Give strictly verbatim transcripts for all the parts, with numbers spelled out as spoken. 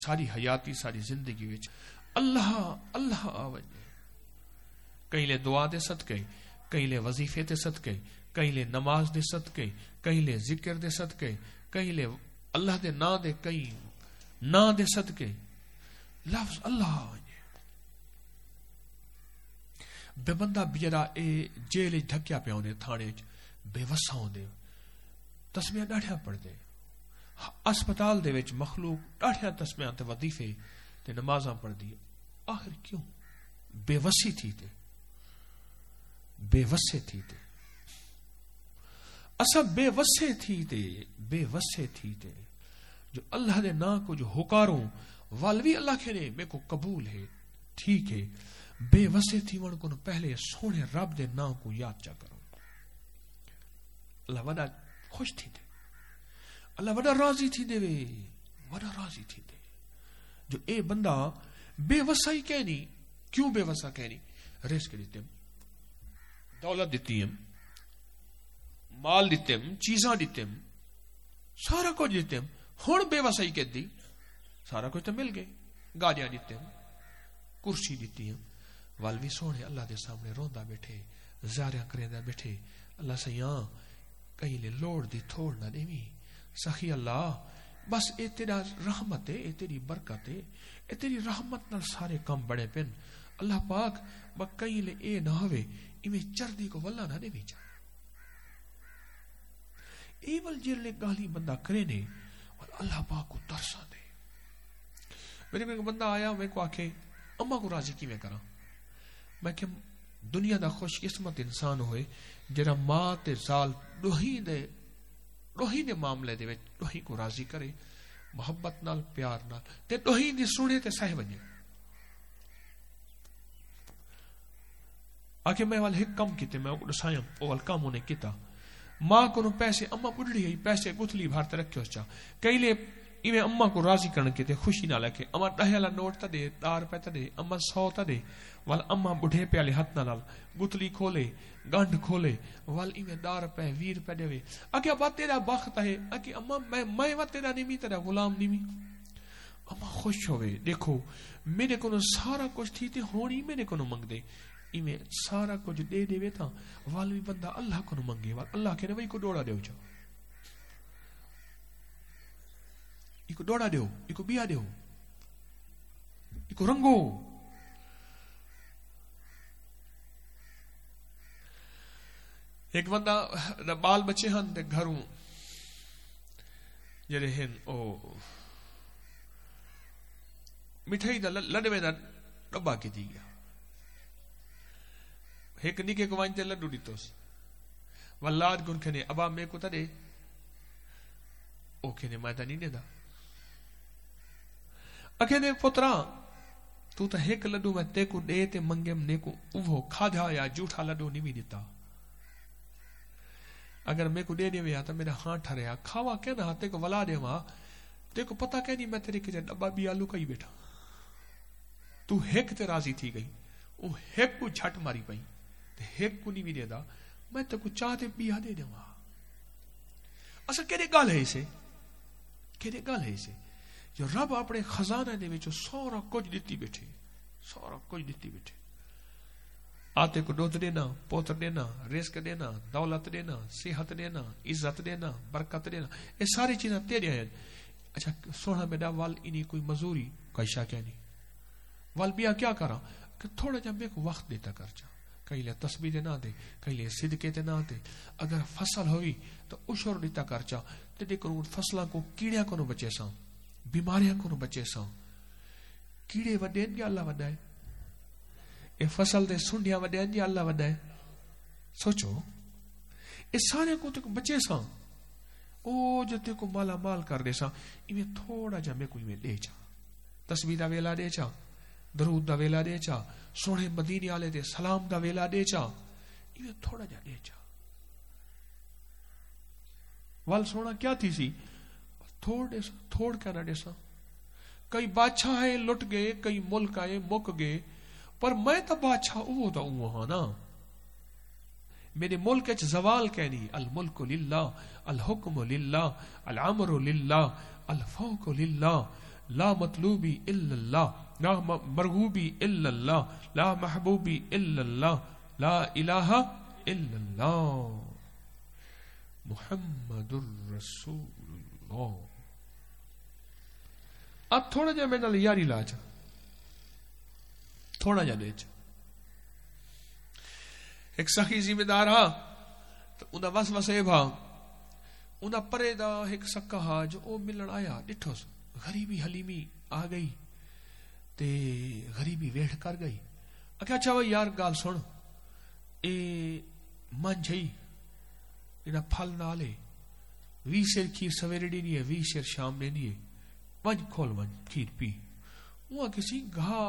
ساری حیاتی ساری زندگی وچ اللہ اللہ آوجے کئی لے دعا دے صدقے کئی لے وظیفے دے صدقے کئی لے نماز دے صدقے کئی لے ذکر دے صدقے کئی لے اللہ دے نا دے کئی نا دے صدقے لفظ اللہ آوجے بے بندہ بیرا اے جیل ڈھکیا پہ ہونے تھانے بے وسا ہوندے تسمیہ ڈاڑھیا پڑھ دے اسپتال دے وچ مخلوق ڈاڑھیا تسمیہ تے وظیفے تے نمازاں پڑھ دی آخر کیوں بے وسی تھی تے بے وسے تھی تے اسا بے وسے تھی تے بے وسے تھی تے جو اللہ دے نا کو جو حکاروں والوی اللہ کے نے میں کو قبول ہے ٹھیک ہے بے وسے تھی ون کو پہلے سونے رب دے نا کو یاد چا کرو اللہ وڈا خوش تھی دے اللہ وڈا راضی تھی دے وے وڈا راضی تھی دے جو اے بندہ بے وسائی کہنی کیوں بے وسا کہنی رزق دیتے دولت دیتی ہم مال دیتے ہم چیزاں دیتے ہم سارا کچھ دیتے ہم ہون بے وسائی کہہ دی سارا کچھ تو مل گئے گاڑیاں دیتے ہم کرسی دیتی ہم والوی سونے اللہ دے سامنے روندہ بیٹھے زاریاں کریندہ بیٹھے اللہ سیاں کہیں لے لوڑ دی تھوڑ نہ دیوی سخی اللہ بس اے تیرا رحمت ہے اے تیری برکت ہے اے تیری رحمت نال سارے کم بڑے پن اللہ پاک با کہیں لے اے نہ ہوئے ایمیں چردی کو واللہ نہ دیوی چاہ اے ول جل لے گالی بندہ کرے نے اور اللہ پاک کو ترسا دے میرے کو ایک بندہ آیا میں کو آکھے اماں کو راضی کی میں کرا میں کہ دنیا دا خوش قسمت انسان ہوئے جرا ماں تے زال دوہی دے دوہی دے معاملے دے وچ دوہی کو راضی کرے محبت نال پیار نال تے دوہی دی سنے تے سہ ونجے آکے میں وال ہک کم کیتے میں دسایم او وال کم ہونے کیتا ماں کو پیسے اماں بڑھڑی ہے پیسے گتھلی بھارت رکھیو چا کئی لے ایویں اماں کو راضی کرن کیتے خوشی نہ لکھے اماں ڈہ والا نوٹ تا دے دار پہ تا دے اماں سو تا دے وال اماں بڑھے پیالے ہاتھ نال گتھلی کھولے گانڈ کھولے وال ایویں دار پہ ویر پہ دے اگے ابا تیرا بخت ہے اگے اماں میں میں وا تیرا نیمی تیرا غلام نیمی اماں خوش ہوئے دیکھو میرے کو سارا کچھ تھی تے ہونی میرے کو منگ دے ایویں سارا کچھ دے دے تھا وال بھی بندہ اللہ کو منگے وال اللہ کے نے وہی کو ڈوڑا دیو چا ایک ڈوڑا دیو ایک بیا دیو ایک رنگو ایک بندہ بال بچے ہن دے گھروں جڑے ہن او مٹھائی دا لڈوے دا ڈبا کی دی گیا ایک نکے کو وانتے لڈو دیتوس واللاد گن کھنے ابا میں کو تا دے او کھنے میں تا نہیں دے دا اکھے نے پترا تو تا ایک لڈو میں تے کو دے تے منگم نے کو اوہ کھادا یا جھوٹا لڈو نہیں بھی دیتا اگر میں کو دے دے ویا تا میرا ہاں ٹھریا کھاوا کیا نہ تے کو ولا دے وا تے کو پتہ کہ نہیں میں تیرے کے ڈبا بھی آلو کئی بیٹھا تو ایک تے راضی تھی گئی او ایک کو جھٹ ماری پئی تے ایک کو نہیں بھی دے دا میں تے کو چاہتے بیا دے دے وا اسا کیڑے گل ہے اسے کیڑے گل ہے اسے جو رب اپنے خزانے دے وچ سارا کچھ دتی بیٹھے سارا کچھ دتی بیٹھے آتے کو دودھ دینا پوتر دینا رزق دینا دولت دینا صحت دینا عزت دینا برکت دینا یہ ساری چیزیں تیرے ہیں اچھا سونا بیٹا وال انہی کوئی مزوری کیسا کیا نہیں وال بیا کیا کرا کہ تھوڑا جا میں کو وقت دیتا کر جا کئی لے تسبیح دے نہ دے کئی لے صدقے تے نہ دے اگر فصل ہوئی تو اشور دیتا کر جا تے دیکھو فصلاں کو کیڑیاں کو بچے سا بیماریاں کو بچے سا کیڑے وڈین گے اللہ وڈائے اے فصل دے سنڈیاں وڈین گے اللہ وڈائے سوچو اے سارے کو تے کو بچے سا او جو تے کو مالا مال کر دے سا ایویں تھوڑا جا میں کوئی میں دے چا تسبیح دا ویلا دے چا درود دا ویلا دے چا سونے مدینے والے دے سلام دا ویلا دے چا ایویں تھوڑا جا دے چا وال سونا کیا تھی سی تھوڑ دے سا تھوڑ کیا نہ دے سا کئی بادشاہ ہے لٹ گئے کئی ملک آئے مک گئے پر میں تا بادشاہ اوہ دا اوہ ہاں نا میرے ملک اچ زوال کہنی الملک للہ الحکم للہ العمر للہ الفوق للہ لا مطلوبی الا اللہ، لا مرغوبی الا اللہ، لا محبوبی الا اللہ، لا الہ الا اللہ، محمد الرسول اللہ. اب تھوڑا جا میں نال یاری لا چا، تھوڑا جا دے چا. ایک سخی ذمہ دار ہا تو انہاں وس وسے بھا انہاں پرے دا ایک سکا ہا جو او ملن آیا، ڈٹھو غریبی حلیمی آ گئی تے غریبی ویڑھ کر گئی. اکھا اچھا وہ یار گال سن، اے من جھئی انہاں پھل نالے وی سیر کھیر سویرے ڈینی ہے، وی سیر شام ڈینی ہے، ونج کھول ونج کھیر پی. وہاں کسی گھا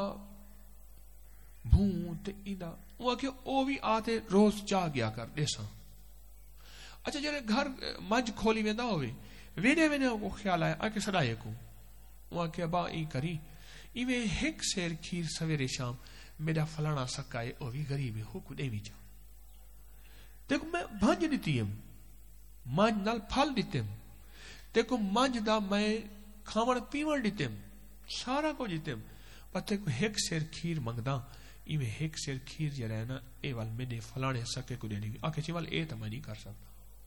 بھون تے اینا وہاں کہ او بھی آتے روز چاہ گیا کر دیساں. اچھا جرے گھر منج کھولی میں نہ ہوئے وینے وینے کو خیال آیا آکے سڑائے کو وہاں کہ ابا ای کری ایوے ہک سیر کھیر سویرے شام میرا فلانا سکائے او بھی غریب ہے کو دے بھی جا. دیکھو میں بھنج دیتی ہم منج نال پھل دیتے ہم، دیکھو منج دا میں کھاون پیون دیتے ہم سارا کو دیتے ہم، پتے کو ہک سیر کھیر منگدا ایویں ہک سیر کھیر جڑا ہے نا اے وال میں نے فلانے سکے کو دینی آکے چی وال اے تا میں نہیں کر سکتا.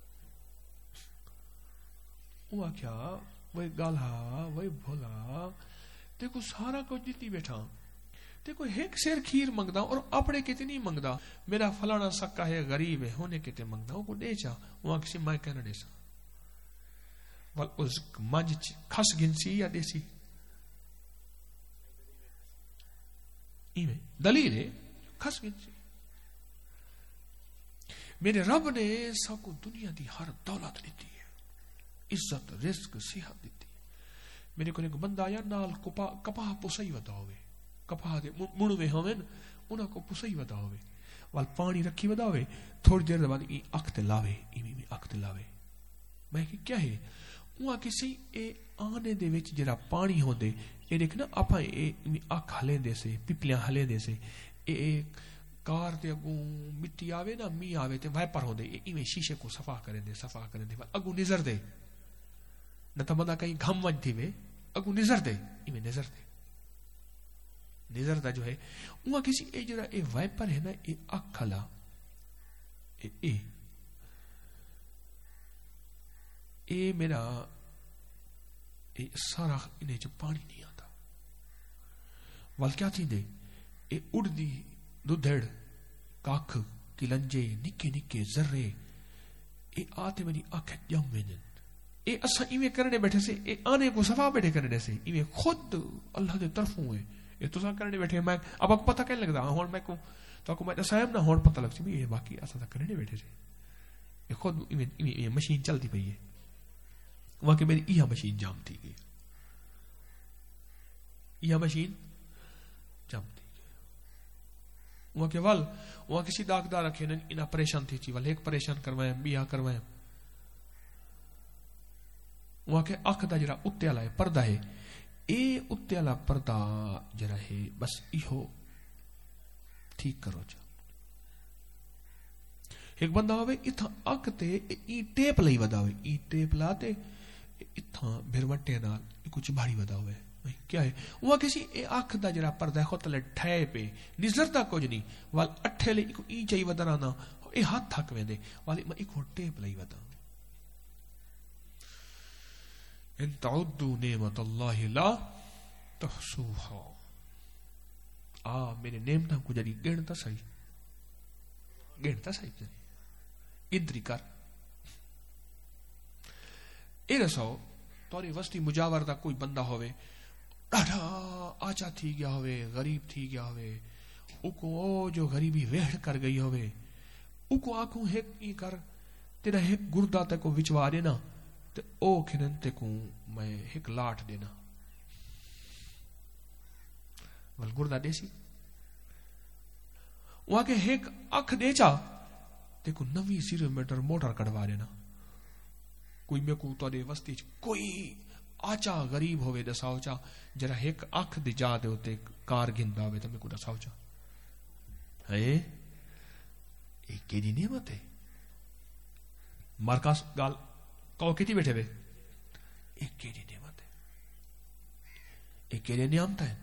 وہ کیا وہی گالہا وہی بھولا دیکھو سارا کچھ دیتی بیٹھا، دیکھو ہک سیر کھیر منگدا اور اپنے کتنی منگدا، میرا فلانا سکا ہے غریب ہے ہونے کتے منگدا وہ کو دے چا وہاں کسی میں کہنا دے سا وال اس منج کھس گنسی یا دیسی ایویں دلیل ہے کھس گنسی. میرے رب نے سب کو دنیا دی ہر دولت دیتی ہے، عزت رزق صحت دیتی ہے. میرے کو ایک بندہ آیا نال کپاہ پسائی ودا ہوئے، کپاہ دے مڑوے ہوئے انہاں کو پسائی ودا ہوئے وال پانی رکھی ودا ہوئے تھوڑی دیر بعد ای اکھ تے لاوے ایویں میں اکھ تے لاوے. میں کہ کیا ہے وہاں کسی اے آنے دے وچ جڑا پانی ہوندے اے دیکھ نا اپا اے اکھ ہلیں دے سے پپلیاں ہلیں دے سے اے کار دے اگوں مٹی آوے نا می آوے تے وائپر ہوندے ایویں شیشے کو صفا کریں دے صفا کریں دے اگوں نظر دے نہ تا بندہ کہیں گھم ونج تھی وے اگوں نظر دے ایویں نظر دے نظر دا جو ہے وہاں کسی اے جڑا اے وائپر ہے نا اے اکھ ہلا اے اے اے میرا اے سارا انہیں جو پانی نہیں آتا وال کیا تھی دے اے اڑ دی دودھڑ کاکھ کلنجے نکے نکے ذرے اے آتے منی آنکھ جم وینن اے اسا ایویں کرنے بیٹھے سے اے آنے کو صفا بیٹھے کرنے سے ایویں خود اللہ دے طرفوں ہے اے تو سا کرنے بیٹھے میں اب آپ کو پتہ کہنے لگتا ہون میں کو تو کو میں دسائم نہ ہون پتہ لگتی بھی اے باقی اسا تا کرنے بیٹھے سے اے خود ایویں ایویں مشین چلتی پئی ہے وہاں کہ میری ایہا مشین جام تھی گئی ایہا مشین جام تھی گئی وہاں کہ وال وہاں کسی داغدار رکھے انہا پریشان تھی چی وال ایک پریشان کروائیں بیہا کروائیں وہاں کہ اکھ دا جرا اتے والا ہے پردہ ہے اے اتے والا پردہ جرا ہے بس ایہو ٹھیک کرو جا ایک بندہ ہوئے اتھا اکھ تے ای ٹیپ لئی ودا ہوئے ای ٹیپ لاتے اتھا بھروٹے نال کچھ بھاری ودا ہوئے کیا ہے وہاں کسی اے اکھ دا جرا پردہ ہے خود تلے ٹھائے پہ نظر دا کچھ نہیں وال اٹھے لئی ای چاہی ودرانا اے ہاتھ تھک میں دے والی میں ایک ٹیپ لئی ودا ان تعدوا نعمت اللہ لا تحصوها آ میرے نعمتاں کو جڑی گنتا صحیح گنتا صحیح گنتری کر اے رسو توری وسطی مجاور دا کوئی بندہ ہوئے ڈاڑا آچا تھی گیا ہوئے غریب تھی گیا ہوئے او کو او جو غریبی ویڑ کر گئی ہوئے او کو آکھوں ہیک ای کر تیرا ہیک گردہ تے کو وچوا دینا تے او کھنن تے کو میں ہیک لاٹ دینا ول گردہ دیسی وہاں کے ہیک اکھ دے چا تے کو نوی سیرو میٹر موٹر کڑوا دینا کوئی میں کو تو دے وستی کوئی آچا غریب ہوئے دساو چا جرا ایک اکھ دی جا دے ہوتے کار گھندا ہوئے تو میں کو دساو چا ہے ایک کیڑی نعمت ہے مارکاس گال کہو کیتی بیٹھے وے ایک کیڑی نعمت ہے یہ کہڑے نعمت ہیں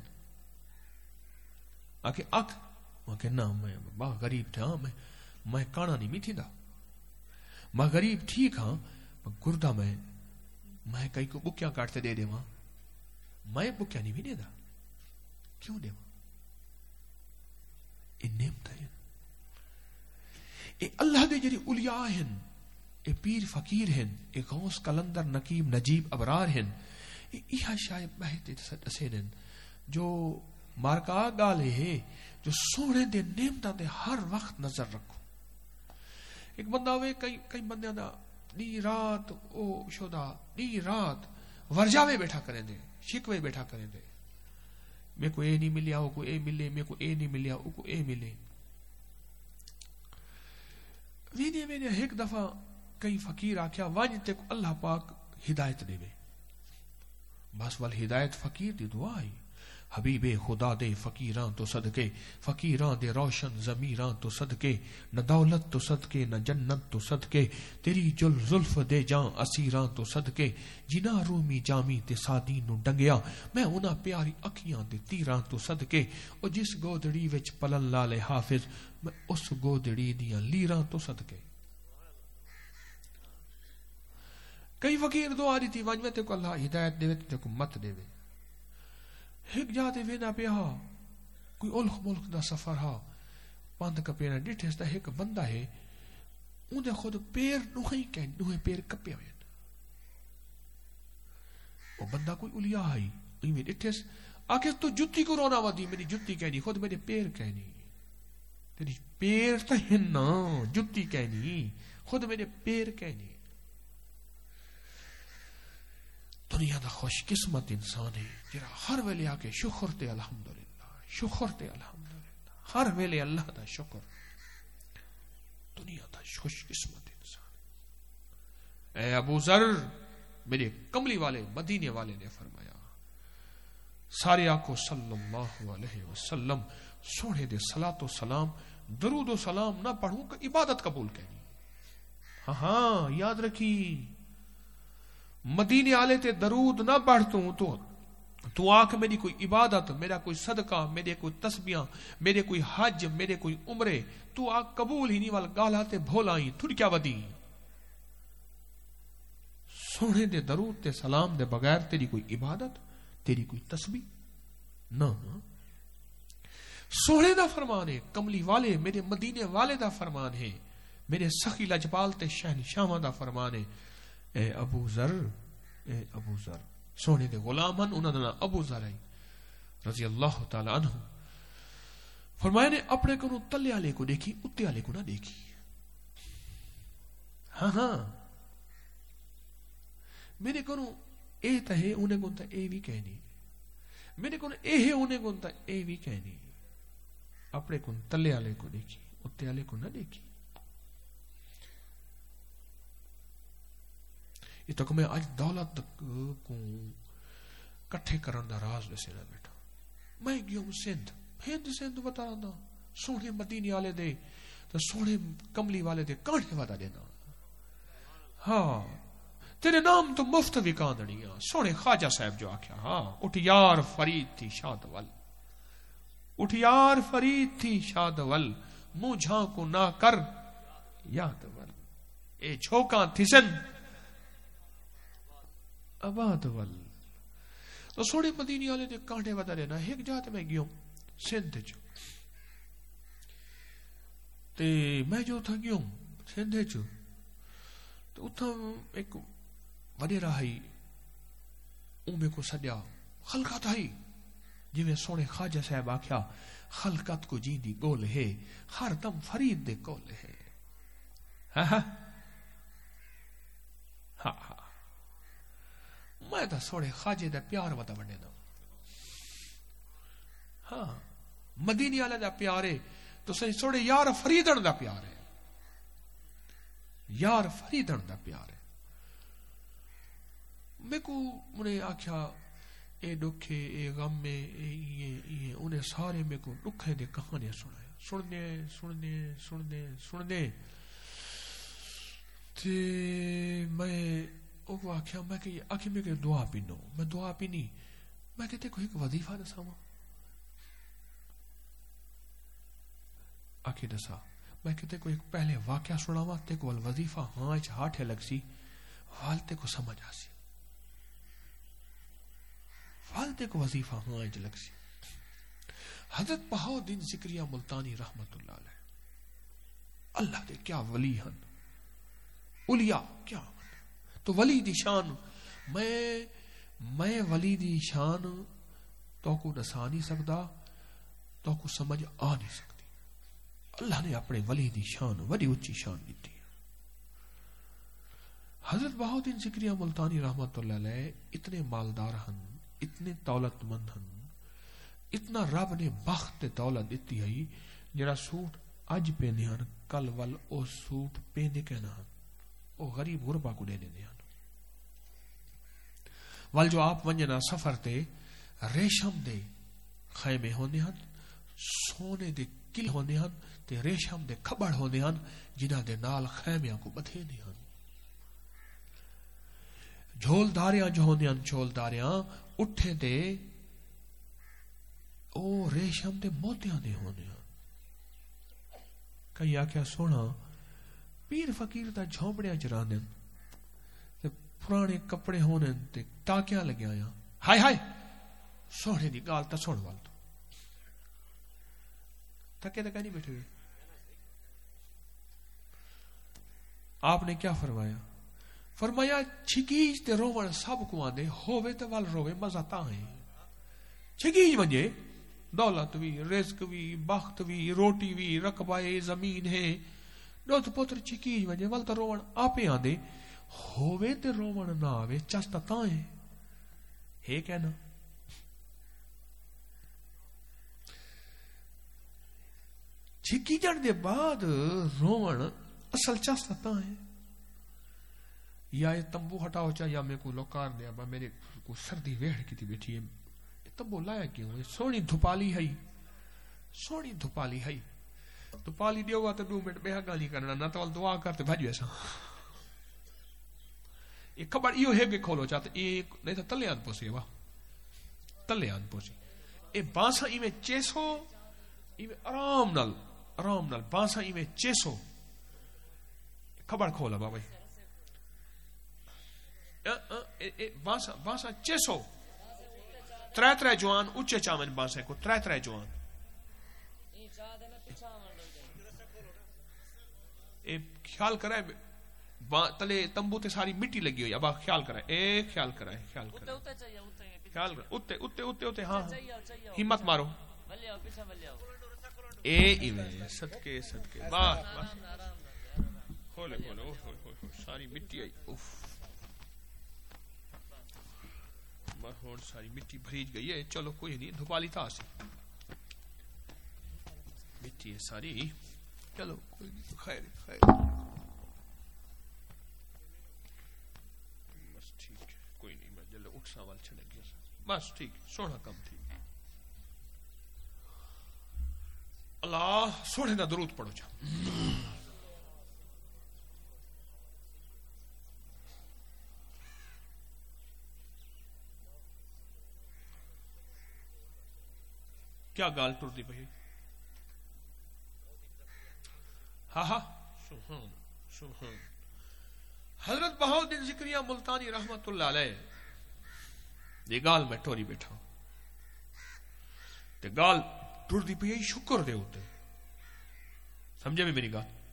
آکے اک میں کہ نہ میں با غریب تھا میں میں کانا نہیں تھی دا میں غریب ٹھیک ہاں گردہ میں میں کئی کو بکیاں کاٹتے دے دے وہاں میں بکیاں نہیں بھی دے دا کیوں دے وہاں یہ نعمت ہے اے اللہ دے جڑی اولیاء ہیں اے پیر فقیر ہیں اے غوث کلندر نقیب نجیب ابرار ہیں یہ شاید بہتے دسین جو مارکا گالے ہے جو سونے دے نعمتاں دے ہر وقت نظر رکھو ایک بندہ ہوئے کئی کئی بندیاں دا نی رات او شودا نی رات ورجاوے بیٹھا کریں دے شکوے بیٹھا کریں دے میں کو اے نہیں ملیا او کو اے ملے میں کو اے نہیں ملیا او کو اے ملے ویدے میں نے ایک دفعہ کئی فقیر آکھیا وانجتے کو اللہ پاک ہدایت دے وے بس وال ہدایت فقیر دی دعا آئی حبیب خدا دے فقیران تو صدقے فقیران دے روشن ضمیران تو صدقے نہ دولت تو صدقے نہ جنت تو صدقے تیری جل زلف دے جان اسیران تو صدقے جنا رومی جامی تے سادین نو ڈنگیا میں انہاں پیاری اکھیاں دے تیران تو صدقے او جس گودڑی وچ پلن لالے حافظ میں اس گودڑی دیاں لیران تو صدقے کئی فقیر دعا دی تھی وانج میں تے کو اللہ ہدایت دے تے کو مت دے وے ایک جاتے وینا پہ ہا کوئی اولخ ملک دا سفر ہا پاند کا پیرا ڈٹھے اس دا ایک بندہ ہے ان دے خود پیر نوہی کہیں نوہی پیر کپے ہوئے وہ بندہ کوئی اولیاء آئی ان میں ڈٹھے اس آکے تو جتی کو رونا ودی میری جتی کہنی خود میرے پیر کہنی تیری پیر تا ہننا جتی کہنی خود میرے پیر کہنی دنیا دا خوش قسمت انسان ہے جرا ہر ویلے آکے شکر تے الحمدللہ شکر تے الحمدللہ ہر ویلے اللہ دا شکر دنیا دا خوش قسمت انسان اے ابو ذر میرے کملی والے مدینے والے نے فرمایا سارے آکو صلی اللہ علیہ وسلم سونے دے صلاۃ و سلام درود و سلام نہ پڑھوں کہ عبادت قبول کرنی ہاں ہاں یاد رکھی مدینے آلے تے درود نہ پڑھتا ہوں تو تو آنکھ میری کوئی عبادت میرا کوئی صدقہ میرے کوئی تسبیاں میرے کوئی حج میرے کوئی عمرے تو آنکھ قبول ہی نہیں وال گالا تے بھولائیں تھوڑی کیا ودی سونے دے درود تے سلام دے بغیر تیری کوئی عبادت تیری کوئی تسبیح نہ سونے دا فرمان ہے کملی والے میرے مدینے والے دا فرمان ہے میرے سخی لجپال تے شہنشاہ دا فرمان ہے اے ابو ذر اے ابو ذر سونے دے غلامن انہوں نے ابو ذر آئی رضی اللہ تعالی عنہ فرمایا نے اپنے کنو تلے آلے کو دیکھی اتے آلے کو نہ دیکھی ہاں ہاں میرے کنو اے تا ہے انہیں گنتا اے بھی کہنی میرے کنو اے ہے انہیں گنتا اے بھی کہنی اپنے کن تلے آلے کو دیکھی اتے آلے کو نہ دیکھی یہ تو کہ میں آج دولت کو کٹھے کرن دا راز ویسے نہ بیٹھا میں گیوں سندھ ہند سندھ بتا رہا سونے مدینے والے دے تو سونے کملی والے دے کانٹے ودا دینا ہاں تیرے نام تو مفت بھی کاندنیاں سونے خواجہ صاحب جو آکھیا ہاں اٹھ یار فرید تھی شاد ول اٹھ یار فرید تھی شاد ول منہ جھانکو نہ کر یاد ول اے چھوکاں تھسن آباد ول تو سونے مدینے والے دے کانٹے ودا دینا ایک جات میں گیوں سندھ چ تے میں جو تھا گیوں سندھ چ تو اتھا ایک وڈے راہی اومے کو سڈیا خلقت آئی جی میں سونے خواجہ صاحب آکھیا خلقت کو جیندی گول ہے ہر دم فرید دے گول ہے ہاں ہاں ہاں ہاں میں تا سوڑے خواجے دا پیار ودا وڈے نا ہاں مدینے والے دا پیار ہے تو صحیح سوڑے یار فریدن دا پیار ہے یار فریدن دا پیار ہے میں کو انہیں آکھیا اے دکھے اے غم میں اے یہ انہیں سارے میں کو دکھے دے کہانے سنائے سننے سننے سننے سننے تے میں وہ آکھیا میں کہ آکھے میں کہ دعا پینو میں دعا پینی میں کہتے کو ایک وظیفہ دساواں آکھی دسا میں کہتے کو ایک پہلے واقعہ سناواں تے کو وظیفہ ہاں اچ ہاٹھے لگ سی والتے کو سمجھ آسی والتے کو وظیفہ ہاں اچ لگ سی حضرت بہاؤالدین ذکریہ ملتانی رحمت اللہ علیہ اللہ دے کیا ولی ہن اولیاء کیا تو ولی دی شان میں میں ولی دی شان تو کو دسا نہیں سکتا تو کو سمجھ آ نہیں سکتی اللہ نے اپنے ولی دی شان وڈی اچھی شان دیتی ہے حضرت بہاؤالدین ذکریہ ملتانی رحمت اللہ علیہ اتنے مالدار ہن اتنے دولت مند ہن اتنا رب نے بخت دولت دیتی ہے جڑا سوٹ اج پیندے ہن کل ول او سوٹ پیندے کہنا ہن او غریب غربا کو دے دیندے ہن ول جو آپ ونجنا سفر تے ریشم دے خیمے ہوندے ہن سونے دے کل ہوندے ہن تے ریشم دے کھبڑ ہوندے ہن جنہاں دے نال خیمیاں کو بدھے دے ہن جھول داریاں جو ہوندے ہن جھول داریاں اٹھے دے او ریشم دے موتیاں دے ہوندے ہن کئی آکھیا سونا پیر فقیر تا جھونپڑیاں چ رہندن تے پرانے کپڑے ہوندن تے ٹاکیاں لگیاں ہائے ہائے سونے دی گال تا سن وال تھکے تک نہیں بیٹھے ہوئے آپ نے کیا فرمایا فرمایا چھکیج تے روون سب کو آندے ہووے تے ول روے مزہ تا ہے چھکیج ونجے دولت بھی رزق بھی بخت بھی روٹی بھی رقبہ زمین ہے دوت پتر چھکیج ونجے ول تے روون آپے آندے ہووے تے روون نہ آوے چستا تا ہے ہے کہنا چھکی جان دے بعد روون اصل چاستا تا ہے یا یہ تمبو ہٹاؤ چاہ یا میں کو لوکار دیا با میرے کو سردی ویڑ کی تھی بیٹھی ہے یہ تمبو لایا کیوں ہے سونی دھپالی ہے سونی دھپالی ہے دھپالی دیو گا تو دو منٹ بے حقا نہیں کرنا نہ تو دعا کرتے بھاجو ایسا یہ کبڑ یہ ہے کہ کھولو چاہتے ایک نہیں تو تلے آن پوسی ہے تلے آن پوسی اے بانسا ای میں چیسو ای میں آرام نال آرام نال بانسا ای میں چیسو کبڑ کھولا بابا بانسا بانسا چیسو ترے ترے جوان اچھے چامن بانسے کو ترے ترے جوان اے خیال کرائے تلے تمبو تے ساری مٹی لگی ہوئی اب خیال کرائے اے خیال کرائے خیال کرائے خیال کرائے اتے اتے اتے اتے ہاں ہمت مارو اے ایوے صدقے صدقے باہ کھولے کھولے ساری مٹی آئی اوف ہون ساری مٹی بھریج گئی ہے چلو کوئی نہیں دھپالی تھا سی مٹی ہے ساری چلو کوئی نہیں خیر خیر بس ٹھیک ہے کوئی نہیں میں جلے اٹھ سوال چھڑے گیا بس ٹھیک سونا کم تھی اللہ سونے دا درود پڑھو جا کیا گال ٹرتی پئی ہاں ہاں سبحان سبحان حضرت بہاؤالدین ذکریہ ملتانی رحمت اللہ علیہ یہ گال میں ٹوری بیٹھا تے گال ٹرتی پئی شکر دے ہوتے سمجھے بھی میری گال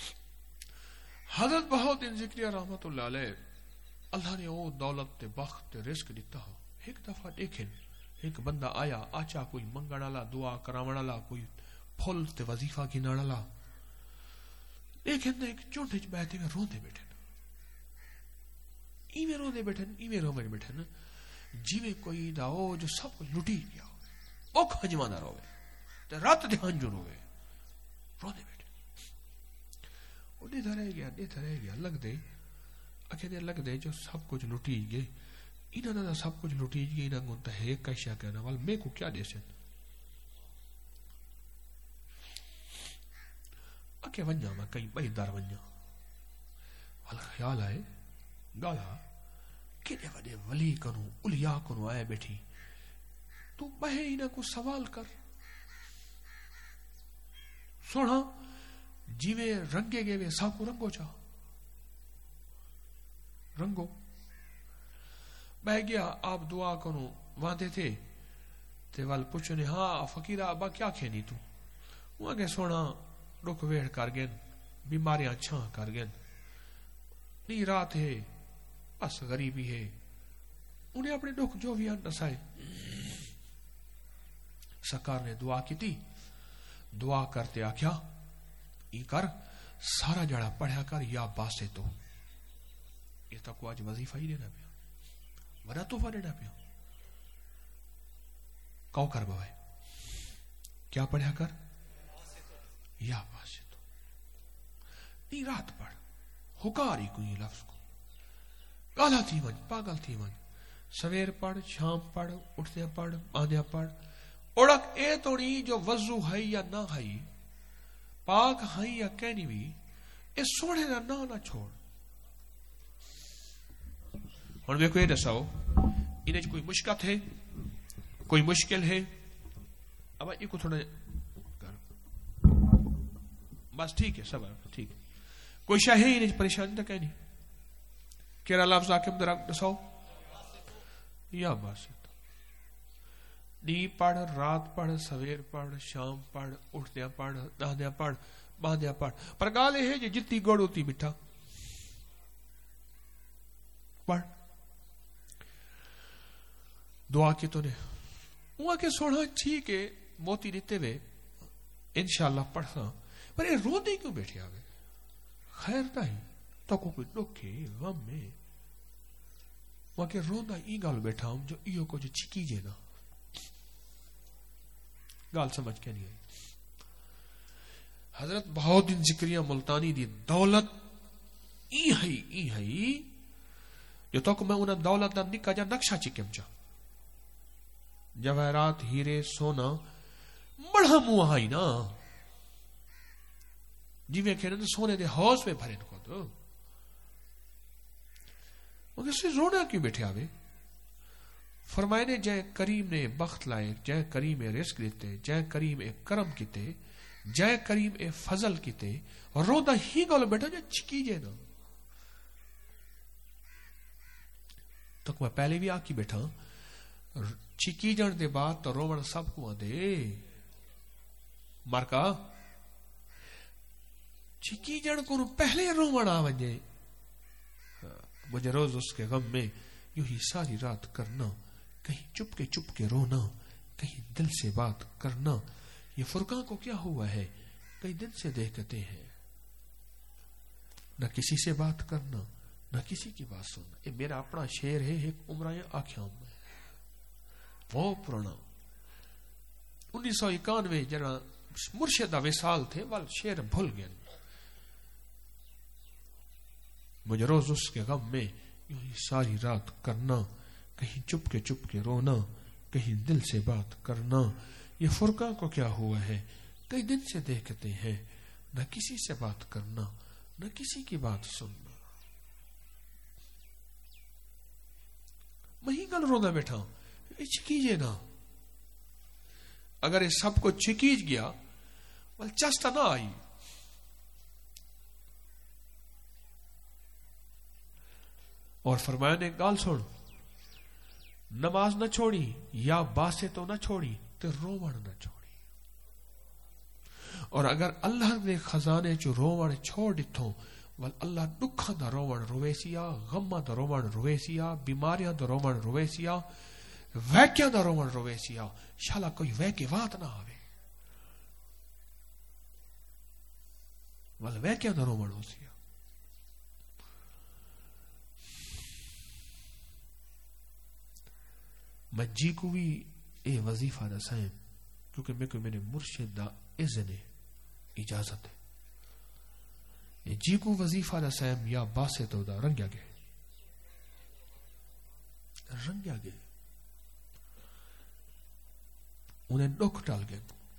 حضرت بہاؤالدین ذکریہ رحمت اللہ علیہ اللہ نے وہ دولت تے بخت تے رزق دیتا ہو ایک دفعہ دیکھیں ایک بندہ آیا آچا کوئی منگن والا دعا کراون والا کوئی پھل تے وظیفہ گنن والا دیکھیں ایک چونٹے چ بیٹھے گا روندے بیٹھے ایویں روندے بیٹھے ایویں روندے بیٹھے جویں کوئی دا او جو سب کچھ لٹی گیا او کھجوانا روے تے رات دے ہنجو روے روندے بیٹھے او دے رہ گیا دے رہ گیا لگ دے اکھے دے لگ دے جو سب کچھ لٹی گئے انہوں نے سب کچھ لٹی گئی انہوں نے ہے کشیا کہنا وال میں کو کیا دے سن اکے ونجا میں کہیں بہی دار ونجا وال خیال آئے گالا کنے وڈے ولی کنو اولیاء کنو آئے بیٹھی تو بہے ہی نہ کوئی سوال کر. سونا جیوے رنگے گے وے سب کو رنگو چاہ رنگو. بہ گیا آپ دعا کرو واندے تھے تے وال پوچھنے ہاں فقیرہ ابا کیا کھینی تو وہاں کے سونا رک ویڑ کر گئن بیماریاں چھاں کر گئن نی رات ہے بس غریبی ہے. انہیں اپنے دکھ جو بھی نسائے. سرکار نے دعا کی تھی. دعا کرتے آکھیا ای کر سارا جڑا پڑھیا کر یا باسے تو یہ تک کو آج وظیفہ ہی دینا پیا بڑا توفہ دینا پیا. کہو کر بوائے کیا پڑھیا کر یا باسے تو نی رات پڑھ حکاری کوئی لفظ کو گالا تھی من پاگل تھی من. سویر پڑھ شام پڑھ اٹھتے پڑھ باندھیا پڑھ. اڑک اے توڑی جو وضو ہے یا نہ ہے پاک ہے یا کہنی بھی اے سوڑے نہ نہ نہ چھوڑ. اور میں کوئی دساؤ انہیں کوئی مشکل ہے کوئی مشکل ہے اب یہ کو تھوڑا بس ٹھیک ہے سب ٹھیک ہے. کوئی شاہ ہے انہیں پریشانی تک کہنی کیرا لفظ آکے مدر دساؤ یا بس نی پڑھ رات پڑھ سویر پڑھ شام پڑھ اٹھدیا پڑھ دہدیا پڑھ باندھیا پڑھ. پر گال ہے جو جتنی گوڑ ہوتی مٹھا پڑھ. دعا کی تو نے وہاں کے سوڑا ٹھیک ہے موتی دیتے ہوئے انشاءاللہ پڑھتا پر یہ رو دے کیوں بیٹھے آگے خیر نہیں تو کوئی دکھے غم میں وہاں کے روندا ای گال بیٹھا ہوں جو ایو کو جو چکی جے نا گال سمجھ کے نہیں آئی. حضرت بہاؤالدین ذکریہ ملتانی دی دولت ای ہے ای ہے جو تو کو میں انہیں دولت دا نکا جا نقشہ چکم چا جواہرات ہیرے سونا بڑا منہ آئی نا جی میں کہنے تو سونے دے حوض میں بھرے کو تو مگر سے رونا کیوں بیٹھے آوے. فرمائے نے جائے کریم نے بخت لائے جائے کریم اے رزق دیتے جائے کریم اے کرم کیتے جائے کریم اے فضل کیتے اور رودا ہی گولو بیٹھا جائے چکی جائے نا. تو میں پہلے بھی آکی بیٹھا چکی جان دے بعد تو رومن سب کو دے مارکا چکی جان کو پہلے رومن آ ونجے. مجھے روز اس کے غم میں یوں ہی ساری رات کرنا کہیں چپ کے چپ کے رونا کہیں دل سے بات کرنا. یہ فرقان کو کیا ہوا ہے کئی دن سے دیکھتے ہیں نہ کسی سے بات کرنا نہ کسی کی بات سننا. یہ میرا اپنا شعر ہے ایک عمرہ آنکھوں میں بہت پرانا انیس سو اکانوے جنا مرشدہ وصال تھے وال شعر بھول گئے. مجھے روز اس کے غم میں یوں ہی ساری رات کرنا کہیں چپ کے چپ کے رونا کہیں دل سے بات کرنا. یہ فرقہ کو کیا ہوا ہے کئی دن سے دیکھتے ہیں نہ کسی سے بات کرنا نہ کسی کی بات سننا. میں ہی گل رونا بیٹھا چکیجے نا اگر یہ سب کو چکیج گیا بل چستا نہ آئی. اور فرمایا نے گال سن نماز نہ چھوڑی یا باسے تو نہ چھوڑی تو رومن نہ چھوڑی. اور اگر اللہ نے خزانے چو رومن چھوڑ دیتھوں ول اللہ دکھاں دا رومن رویسیا غماں دا رومن رویسیا بیماریاں دا رومن رویسیا ویکیاں دا رومن رویسیا شالا کوئی ویکے وات نہ آوے ول ویکیاں دا رومن ہوسیا. میں جی کو بھی اے وظیفہ دا سائیں کیونکہ میں کوئی میرے مرشد دا اذن اجازت ہے جی کو وظیفہ دا سائیں یا باسے تو دا رنگیا گئے رنگیا گئے انہیں ڈوک ٹال گئے.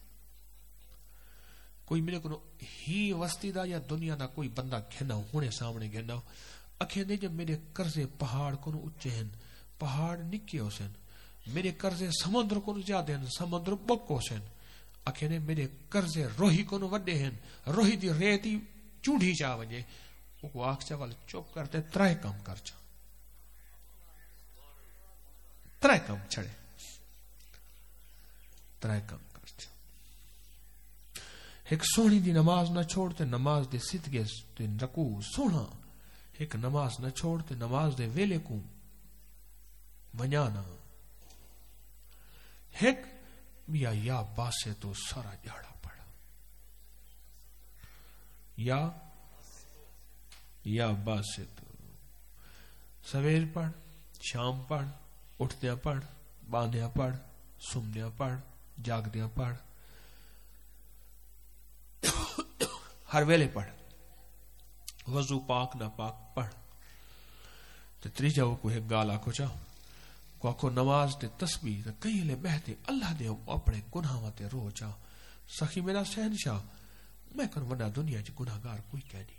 کوئی میرے کو ہی وستی دا یا دنیا دا کوئی بندہ گھنا ہونے سامنے گھنا اکھیں دے جب میرے قرضے پہاڑ کو اچھے ہیں پہاڑ نکے ہو سن میرے قرضے سمندر کو زیادہ ہیں سمندر بکو سن اکھے نے میرے قرضے روہی کو وڈے ہیں روہی دی ریتی چونڈی چا وجے وہ آخ چا وال چپ کرتے ترائے کام کر چا ترائے کام چھڑے ترائے کام کر چا ایک سونی دی نماز نہ چھوڑتے نماز دے صدقے تے رکوع سونا ایک نماز نہ چھوڑتے نماز دے ویلے کو ونیانا ایک یا یا باسے تو سارا جاڑا پڑا یا یا باسے تو سویر پڑھ شام پڑھ اٹھدیا پڑھ باندھیا پڑھ سمدیا پڑھ جاگدیا پڑھ ہر ویلے پڑھ وضو پاک نہ پاک پڑھ تے تریجا کو ایک گالا کو چاہ کو آکھو نماز تے تسبیح تے کئی لے بہتے اللہ دے اپنے گناہاں تے رو چا سخی میرا شہنشاہ میں کن وڈا دنیا چ گناہگار کوئی کہہ نہیں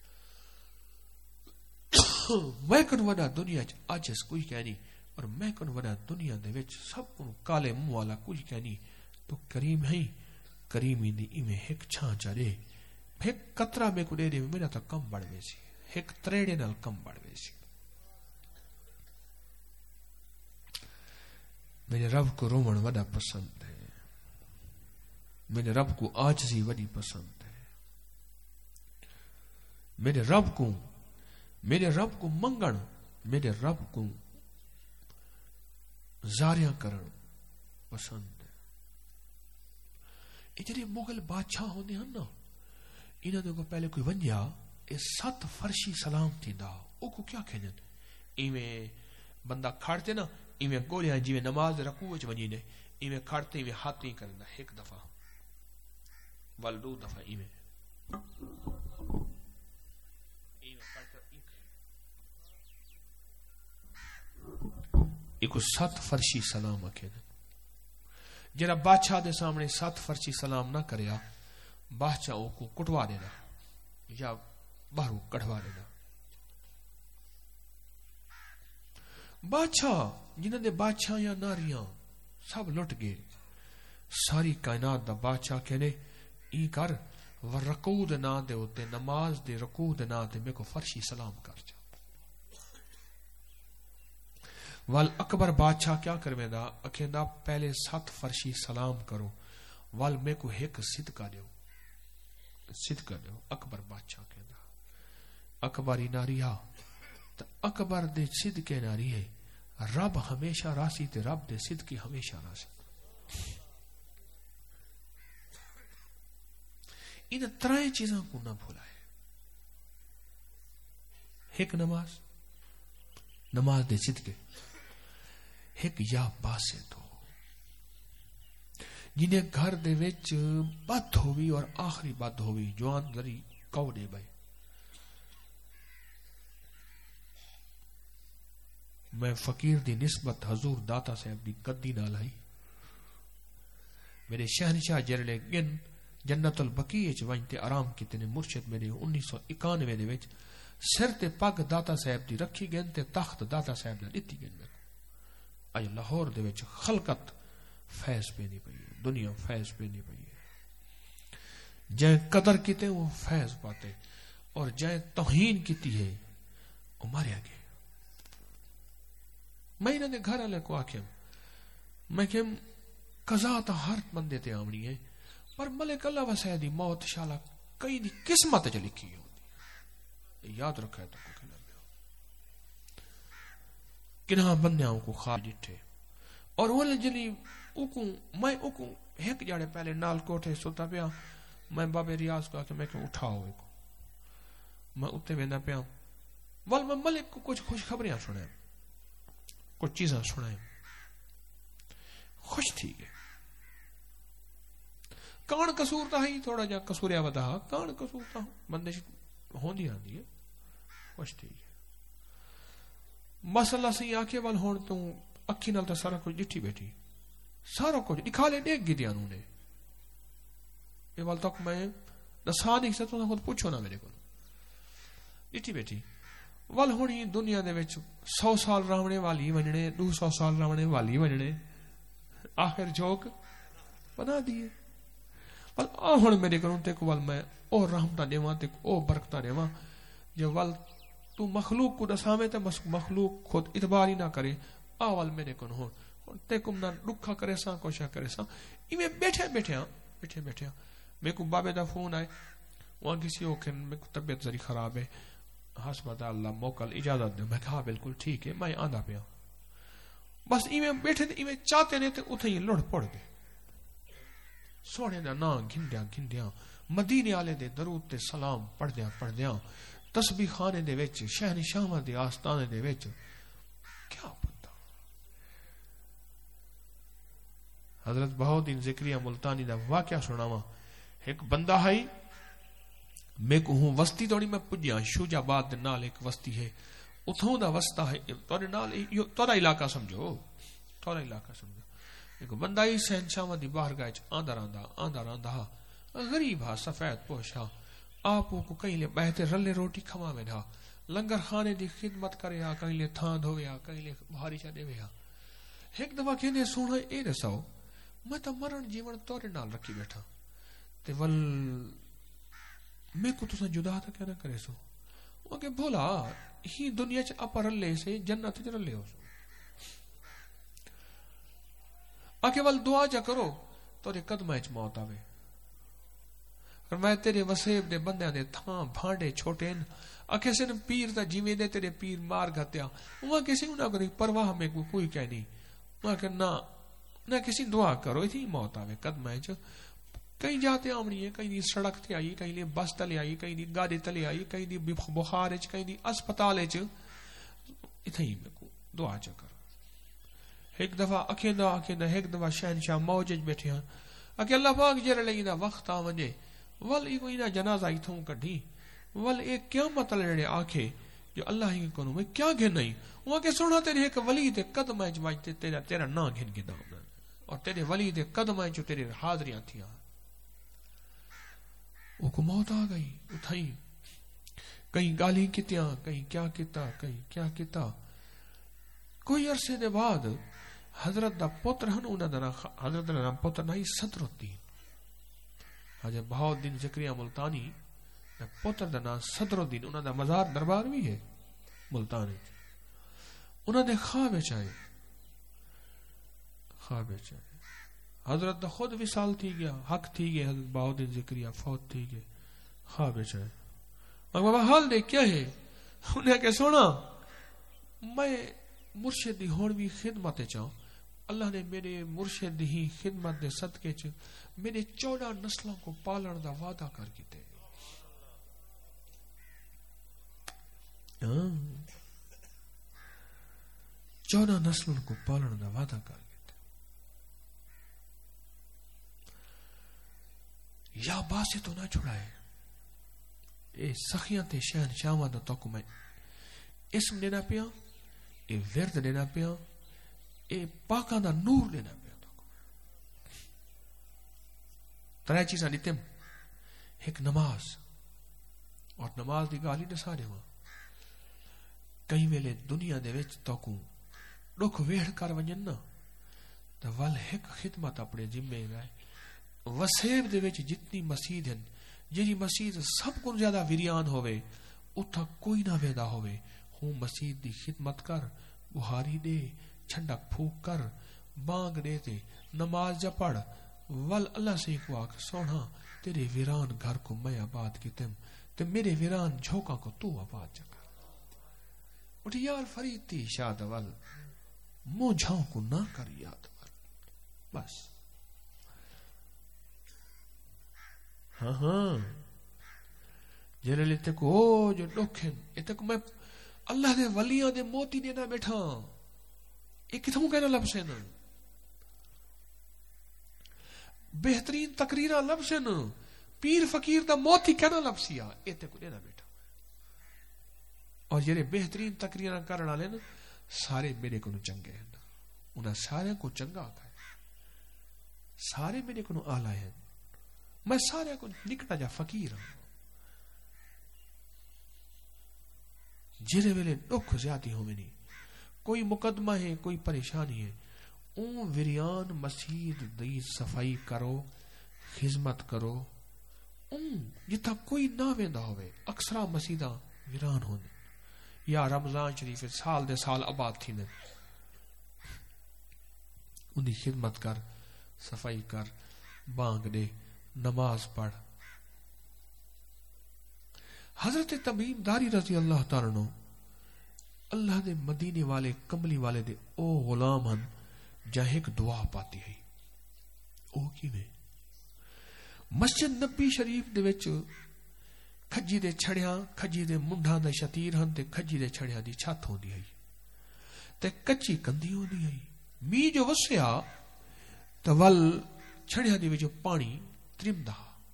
میں کن وڈا دنیا چ عاجز کوئی کہہ نہیں اور میں کن وڈا دنیا دے وچ سب کو کالے منہ والا کوئی کہہ نہیں تو کریم ہے کریمی دی ایویں ایک چھاں چا دے ایک قطرہ میں کو دے دے میرا تا کم بڑھ ویسی ایک تریڑے نال کم بڑھ ویسی میرے رب کو رومن وڈا پسند ہے میرے رب کو عاجزی وڈی پسند ہے میرے رب کو میرے رب کو منگن میرے رب کو زاریاں کرن پسند ہے یہ جڑے مغل بادشاہ ہوندے ہیں نا انہاں دے کو پہلے کوئی ونجا اے سات فرشی سلام تھیندا او کو کیا کہندے ایویں بندہ کھڑتے نا ایویں گولیاں جیویں نماز رکوع وچ ونجی نے ایویں کھڑتے ایویں ہاتھ نہیں کرندا ایک دفعہ ول دو دفعہ ایویں ایویں کھڑتے ایک سات فرشی سلام کہندے جڑا بادشاہ دے سامنے سات فرشی سلام نہ کریا بادشاہ او کو کٹوا دینا یا باہر کڑوا دینا بادشاہ جنہاں دے بادشاہ یا ناریاں سب لٹ گئے ساری کائنات دا بادشاہ کہنے ای کر ور رکوع دے نا دے ہوتے نماز دے رکوع دے نا دے میں کو فرشی سلام کر جا وال اکبر بادشاہ کیا کرویندا اکھیندا پہلے سات فرشی سلام کرو وال میں کو ایک صدقہ دیو صدقہ دیو اکبر بادشاہ کہندا اکبری ناریا تو اکبر دے صدقے ناری ہے رب ہمیشہ راسی تے رب دے صدقے ہمیشہ راسی ان ترائے چیزاں کو نہ بھولائے ایک نماز نماز دے صدقے ایک یا باسے تو جنہیں گھر دے وچ بد ہوئی اور آخری بد ہوئی جوان ذری کو دے بھائی میں فقیر دی نسبت حضور داتا صاحب دی گدی نال آئی میرے شہنشاہ جرلے گن جنت البقیع وچ ونجتے آرام کیتے نے مرشد میرے انیس سو اکانوے دے وچ سر تے پگ داتا صاحب دی رکھی گن تے تخت داتا صاحب نے دتی گن اج لاہور دے وچ خلقت فیض پہ نہیں پئی دنیا فیض پہ نہیں پئی جائیں قدر کیتے وہ فیض پاتے اور جائیں توہین کیتی ہے وہ ماریا گئے میں انہوں نے گھر والے کو آکھیں میں کہ قضا تا ہر بندے تے آمنی ہے پر ملک اللہ وسیع دی موت شالا کئی دی قسمت چ لکھی ہوتی یاد رکھا ہے تو کو کہنا کنہاں بندیاں کو خواب ڈٹھے اور وہ جلی اوکوں میں اوکوں ایک جاڑے پہلے نال کوٹھے ستا پیا میں بابے ریاض کو آکے میں کہ اٹھاؤ ایک میں اتے ویندا پیا وال میں ملک کو کچھ خوش خبریاں سنائیں کچھ چیزاں سنائیں خوش تھی گئے کان قصور تا ہی تھوڑا جا قصوریا ودا کان قصور تا بندے ہوندی آندی ہے خوش تھی گئے مسئلہ سی آکے وال ہون تو اکھی نال تے سارا کچھ ڈٹھی بیٹھی سارا کچھ دکھا لے دیکھ گی دیا انہوں نے یہ وال تک میں نسانی سے تو خود پوچھو نا میرے کو ڈٹھی بیٹھی ول ہن ہی دنیا دے وچ سو سال رہنے والی ونجنے دو سو سال رہنے والی ونجنے آخر جھوک بنا دیے ول آ ہن میرے کروں تے کو ول میں او رحمتاں دیواں تے او برکتاں دیواں جو ول تو مخلوق کو دساویں تے مخلوق خود اعتبار ہی نہ کرے آ ول میرے کن ہن ہن تے کم نہ دکھا کرے سا کوشش کرے سا ایویں بیٹھے بیٹھے بیٹھے بیٹھے میرے کو بابے دا فون آئے وہاں کسی ہو کہ میرے کو طبیعت ذری خراب ہے حسبت اللہ موکل اجازت دے میں کہا بالکل ٹھیک ہے میں آندا پیا بس ایویں بیٹھے تے ایویں چاہتے نے تے اتھے ہی لڑ پڑ گئے سونے دا نام گھندیاں گھندیاں مدینے والے دے درود تے سلام پڑھدیاں پڑھدیاں تسبیح خانے دے وچ شہنشاہاں دے آستانے دے وچ کیا پتہ حضرت بہاؤالدین ذکریہ ملتانی دا واقعہ سناواں ایک بندہ ہے میں کو ہوں وستی توڑی میں پجیا شوجہ آباد دے نال ایک وستی ہے اتھوں دا وسطہ ہے تورے نال تورا علاقہ سمجھو تورا علاقہ سمجھو ایک بندہ ہی شہنشاہاں دی بارگاہ وچ آندا رہندا آندا رہندا غریب ہا سفید پوشا آپ کو کہیں لے بہتے رلے روٹی کھوا میں ڈھا لنگر خانے دی خدمت کرے ہا کہیں لے تھان دھوے ہا کہیں لے بھاری چا دے ہا ایک دفعہ کہنے سونا اے رساؤ میں تا مرن جیون تورے نال رکھی بیٹھا تے ول میں کو تسا جدا تھا کیا نہ کرے سو وہ کہ بولا ہی دنیا چ اپا رلے سے جنت چ رلے ہو سو آکے ول دعا جا کرو تورے قدمہ چ موت آوے اور میں تیرے وسیب دے بندیاں دے تھاں بھانڈے چھوٹے آکے سے پیر تا جیویں دے تیرے پیر مار گھتیا وہاں کسی نہ کری پرواہ میں کوئی کہہ نہیں وہاں کہ نہ نہ کسی دعا کرو اتنی موت آوے قدمہ چ کہیں جاتے آمنی ہے کہیں دی سڑک تے آئی کہیں دی بس تلے آئی کہیں دی گاڑی تلے آئی کہیں دی بخار چ کہیں دی اسپتال چ اتھے ہی میں کو دعا چ کر ایک دفعہ اکھیندا اکھیندا ایک دفعہ شہنشاہ موج وچ بیٹھے ہیں اکے اللہ پاک جڑے لیندا وقت آ ونجے ول ای کوئی نہ جنازہ ایتھوں کڈھی ول ایک قیامت لڑے آکھے جو اللہ ہی کو میں کیا گھن نہیں وہ کہ سونا تیرے ایک ولی دے قدم وچ وجتے تیرا تیرا نا گھن گدا اور تیرے ولی دے قدم وچ تیرے حاضریاں تھیاں وہ کو موت آ گئی اٹھائی کہیں گالی کتیاں کہیں کیا کیتا کہیں کیا کیتا کوئی عرصے دے بعد حضرت دا پتر ہن انہاں دا حضرت دا نام پتر نہیں صدرالدین حضرت بہاؤالدین ذکریہ ملتانی دا پتر دا نام صدرالدین انہاں دا مزار دربار بھی ہے ملتان انہاں دے خواب وچ آئے خواب وچ آئے حضرت دا خود وصال تھی گیا حق تھی گئے حضرت بہاؤالدین ذکریہ فوت تھی گئے خواب وچ آئے مگر بابا حال دے کیا ہے انہیں کہ سونا میں مرشد دی ہون بھی خدمت چاہوں اللہ نے میرے مرشد ہی خدمت دے صدقے چ میرے چودہ نسلوں کو پالن دا وعدہ کر کیتے چودہ نسلوں کو پالن دا وعدہ کر کیتے یا باسے تو نہ چھڑائے اے سخیاں تے شہنشاہاں دا توکو میں اسم دینا پیا اے ورد دینا پیا اے پاکاں دا نور دینا پیا ترے چیزاں دیتے ایک نماز اور نماز دی گالی دسا دے ہاں کئی ویلے دنیا دے وچ توکو دکھ ویڑ کر ونجن نا تے ول ایک خدمت اپنے ذمے لائے وسیب دے وچ جتنی مسجد ہیں جی مسجد سب کو زیادہ ویریان ہوئے اتھا کوئی نہ ویدا ہوئے ہوں مسجد دی خدمت کر بہاری دے چھنڈک پھوک کر بانگ دے تے نماز جا پڑھ ول اللہ سے ایک واقع سونا تیرے ویران گھر کو میں آباد کی تم تے میرے ویران جھوکا کو تو آباد جا کر اٹھی یار فرید تی شاد ول مو جھاؤں کو نہ کر یاد ول بس ہاں ہاں جلے لیتے کو او جو ڈوکھن ایتے کو میں اللہ دے ولیاں دے موتی دینا بیٹھا ایک کتھوں کہنا لفظ ہے نا بہترین تقریرہ لفظ ہے نا پیر فقیر دا موتی کہنا لفظ ہے ایتے کو دینا بیٹھا اور جلے بہترین تقریرہ کرنا لینا سارے میرے کو چنگے ہیں انہاں سارے کو چنگا آگا ہے سارے میرے کو آلہ ہیں میں سارے کو نکٹا جا فقیر ہوں جہے ویلے دکھ زیادتی ہوئے نہیں، کوئی مقدمہ ہے، کوئی پریشانی ہے، اون وریان مسجد دی صفائی کرو، خدمت کرو، اون جتا کوئی نہ ویندا ہوئے، اکثرا مسجداں ویران ہوندے، یا رمضان شریف سال دے سال آباد تھیندے، ان دی خدمت کر، صفائی کر، بانگ دے، نماز پڑھ. حضرت تمیم داری رضی اللہ تعالیٰ عنہ اللہ دے مدینے والے کملی والے دے او غلام ہن جہاں ایک دعا پاتی ہے. او کی میں مسجد نبی شریف دے وچ کھجی دے چھڑیاں، کھجی دے منڈھاں دے شتیر ہن تے کھجی دے چھڑیاں دی چھت ہوندی ہے تے کچی کندھی ہوندی ہے. می جو وسیا تے ول چھڑیاں دی وچ پانی ترمدا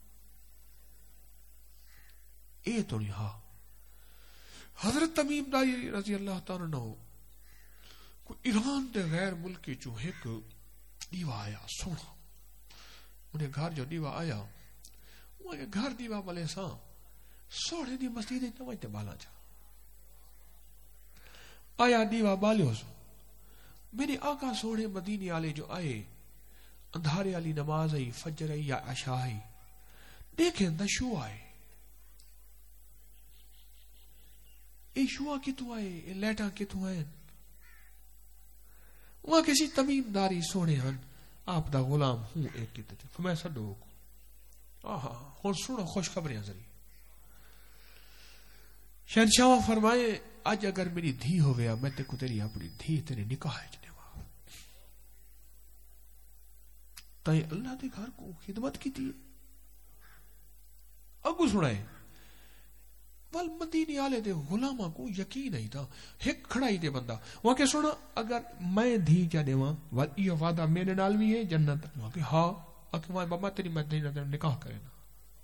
اے تو نہیں. ہاں حضرت تمیم داری رضی اللہ تعالیٰ عنہ کو ایران دے غیر ملکی چو ایک دیوا آیا سونا، انہیں گھر جو دیوا آیا انہیں گھر دیوا بلے ساں سوڑے دی مسجد نوائتے بالا جا آیا دیوا بالیو سو. میرے آقا سوڑے مدینے آلے جو آئے اندھارے علی نماز آئی، فجر آئی یا عشاء آئی، دیکھیں نشو آئے، اے شوا کتوں آئے، اے لیٹا کتوں آئے، وہاں کسی تمیم داری سونے ہن آپ دا غلام ہوں ایک کتے تھے. میں سڈو آہا ہن سنو خوش خبریاں ذری. شہنشاہ فرمائے اج اگر میری دھی ہویا میں تے کو تیری اپنی دھی تیرے نکاح وچ دیواں، تائیں اللہ دے گھر کو خدمت کیتی. اگو سنائے ول مدینے والے دے غلاماں کو یقین نہیں تھا، ایک کھڑائی دے بندہ وہاں کہ سونا اگر میں دھی کیا دیواں ول یہ وعدہ میرے نال بھی ہے جنت. وہاں کہ ہاں اکھ ماں بابا تیری میں دھی نال نکاح کرے نا.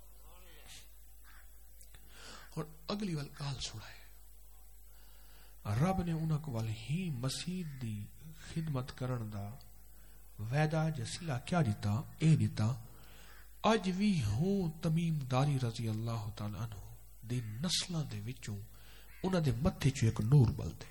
اور اگلی ول گال سنائے رب نے انہاں کو ول ہی مسجد دی خدمت کرن دا وعدہ جسلا کیا دیتا، اے دیتا اج بھی ہوں تمیم داری رضی اللہ تعالی عنہ دی نسلاں دے وچوں انہاں دے متھے چ ایک نور بلدے.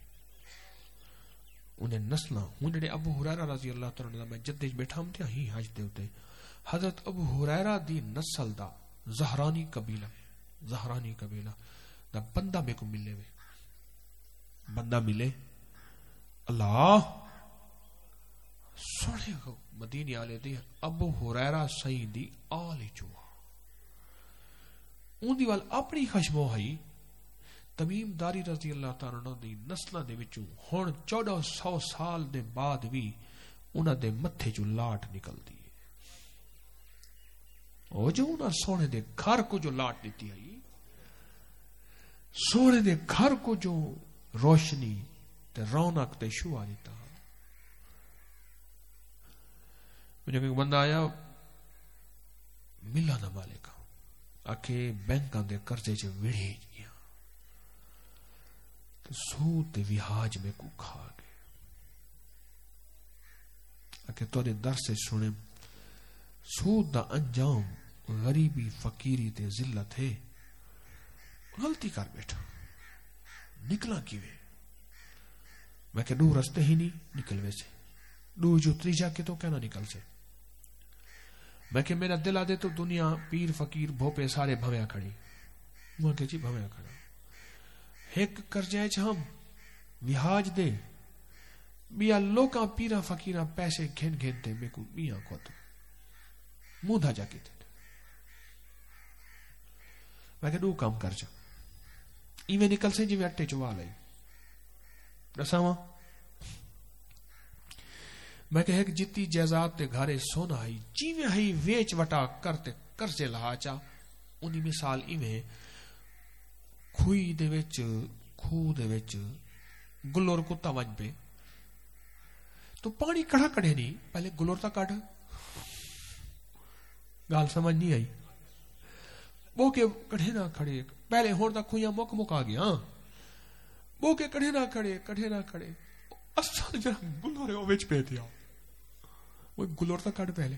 انہیں نسلاں ہوں جڑے ابو ہریرہ رضی اللہ تعالی عنہ میں جدے بیٹھا ہم تے ہی حج دے اوتے حضرت ابو ہریرہ دی نسل دا زہرانی قبیلہ زہرانی قبیلہ دا بندہ میں کو ملے وے بندہ ملے اللہ سونے کو مدینے والے دی ابو ہریرہ سید دی آل چوا اون دی وال اپنی خشمو ہئی تمیم داری رضی اللہ تعالیٰ عنہ دی نسلہ دے وچوں ہن چودہ سو سال دے بعد بھی انہاں دے متھے چوں لاٹ نکل دی ہے. او جو انہاں سونے دے گھر کو جو لاٹ دیتی ہے، سونے دے گھر کو جو روشنی تے رونق تے شوا دیتا. مجھے ایک بندہ آیا ملا نہ مالک آکے بینکاں دے قرضے چ وڑے گیا تو سود تے وہاج میں کو کھا گئے. آکے تو دے در سے سنے سود دا انجام غریبی فقیری تے ذلت ہے. غلطی کر بیٹھا نکلا کیویں؟ میں کہ دو رستے ہی نہیں نکل ویسے دو جو تریجا کے تو کہنا نکل سے. میں کہ میرا دل آدے تو دنیا پیر فقیر بھوپے سارے بھویاں کھڑی وہاں کہ جی بھویاں کھڑا ایک کر جائے ہم وہاج دے بیا لوکاں پیرا فقیراں پیسے گھن گھن دے میں کو میاں خود منہ دھا جا کے دے. میں کہ دو کام کر جا ایویں نکل سے جی میں اٹھے چوا لئی رساواں. میں کہ ایک جتی جائزاد تے گھارے سونا ہی جیویں ہی ویچ وٹا کرتے قرضے لہا چا. انہی مثال ایویں کھوئی دے وچ کھو دے وچ گلور کتا ونج پے تو پانی کڑا کڑے نہیں پہلے گلور تا کڑ گال سمجھ نہیں آئی بو کے کڑے نہ کھڑے پہلے ہون دا کھویاں مک مک آ گیا بو کے کڑے نہ کھڑے کڑے نہ کھڑے اصل جرا گلور او وچ پے تھیا وہ گلور تا کڑ پہلے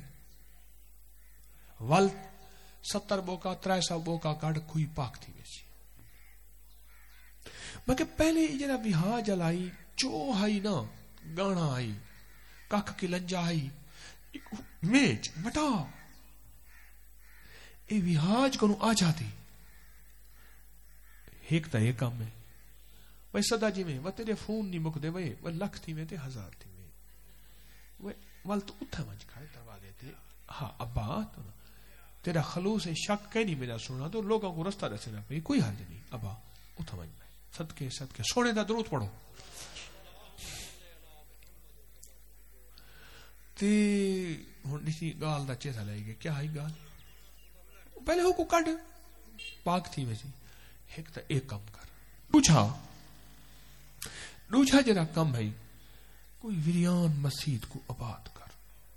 ول ستر بوکا ترائے سو بوکا کڑ کھوئی پاک تھی ویسی. میں کہ پہلے جرا وہا جلائی چو ہائی نا گانا آئی کھ کی لنجا آئی میچ مٹا اے وہاج کنو آ جاتی ایک تا ایک کام ہے وہ صدا جی میں وہ تیرے فون نہیں مک دے وہ وہ لکھ تھی میں تے ہزار تھی میں وہ وال تو اتھا منج کھائے دروازے تے ہاں ابا تو تیرا خلوص شک کہیں نہیں میرا سنا تو لوگوں کو رستہ رسے نہ پئی کوئی حرج نہیں ابا اتھا منج میں صدقے صدقے سونے دا درود پڑھو تے ہن نشی گال دا چیتا لے گئے کیا ہے گال پہلے ہو کو کڈ پاک تھی ویسی ایک تا ایک کام کر دوجھا دوجھا جرا کم ہے کوئی وریان مسجد کو آباد کر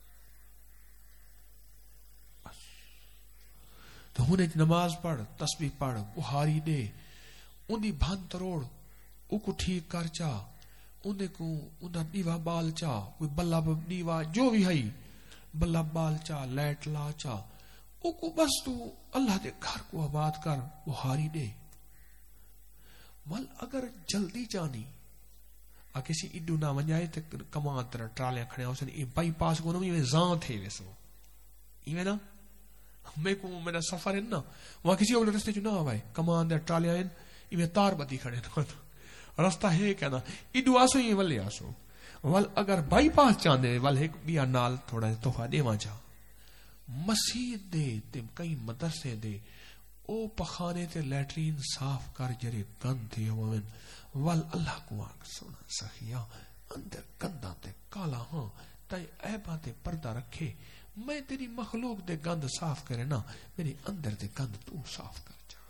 بس تو ہونے نماز پڑھ تسبیح پڑھ بہاری دے ان دی بھن تروڑ او کو ٹھیک کر چا ان کو ان دا دیوا بال چا کوئی بلا دیوا جو بھی ہے بلا بال چا لیٹ لا چا او کو بس تو اللہ دے گھر کو آباد کر بہاری دے ول اگر جلدی جانی آ کسی اڈو نہ ونجائے تے کمان تر ٹرالے کھڑے ہو سن ای بائی پاس کو نہ میں زان تھے ویسو ایویں نا میں کو میرا سفر ہے نا وہاں کسی اور رستے جو نہ آوے کمان دے ٹرالے ہیں ایویں تار بدی کھڑے تو رستہ ہے کیا نا اڈو آسو یہ ولے آسو ول اگر بائی پاس چاندے ول ایک بیا نال تھوڑا تحفہ دیواں چا مسجد دے تے کئی مدرسے دے او پخانے تے لیٹرین صاف کر جرے گند تھے ہوئن وال اللہ کو آگ سونا سخیا اندر گندہ تے کالا ہاں تائیں عیبہ تے پردہ رکھے میں تیری مخلوق دے گند صاف کرے نا میری اندر دے گند تو صاف کر جا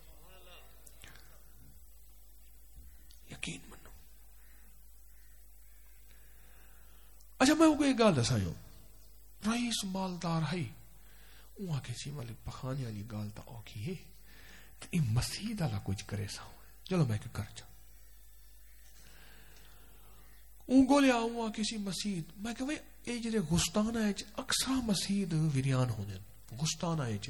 یقین منو اچھا میں کوئی گال دسائیو رئیس مالدار ہے وہاں کسی والے پخانے والی گال تا اوکھی ہے یہ مسجد والا کچھ کرے سا چلو میں کہ کر جا اون گولیا ہوا کسی مسجد میں کہ بھئی اے جڑے گستانا ہے اکثر مسجد ویریان ہونے گستانا ہے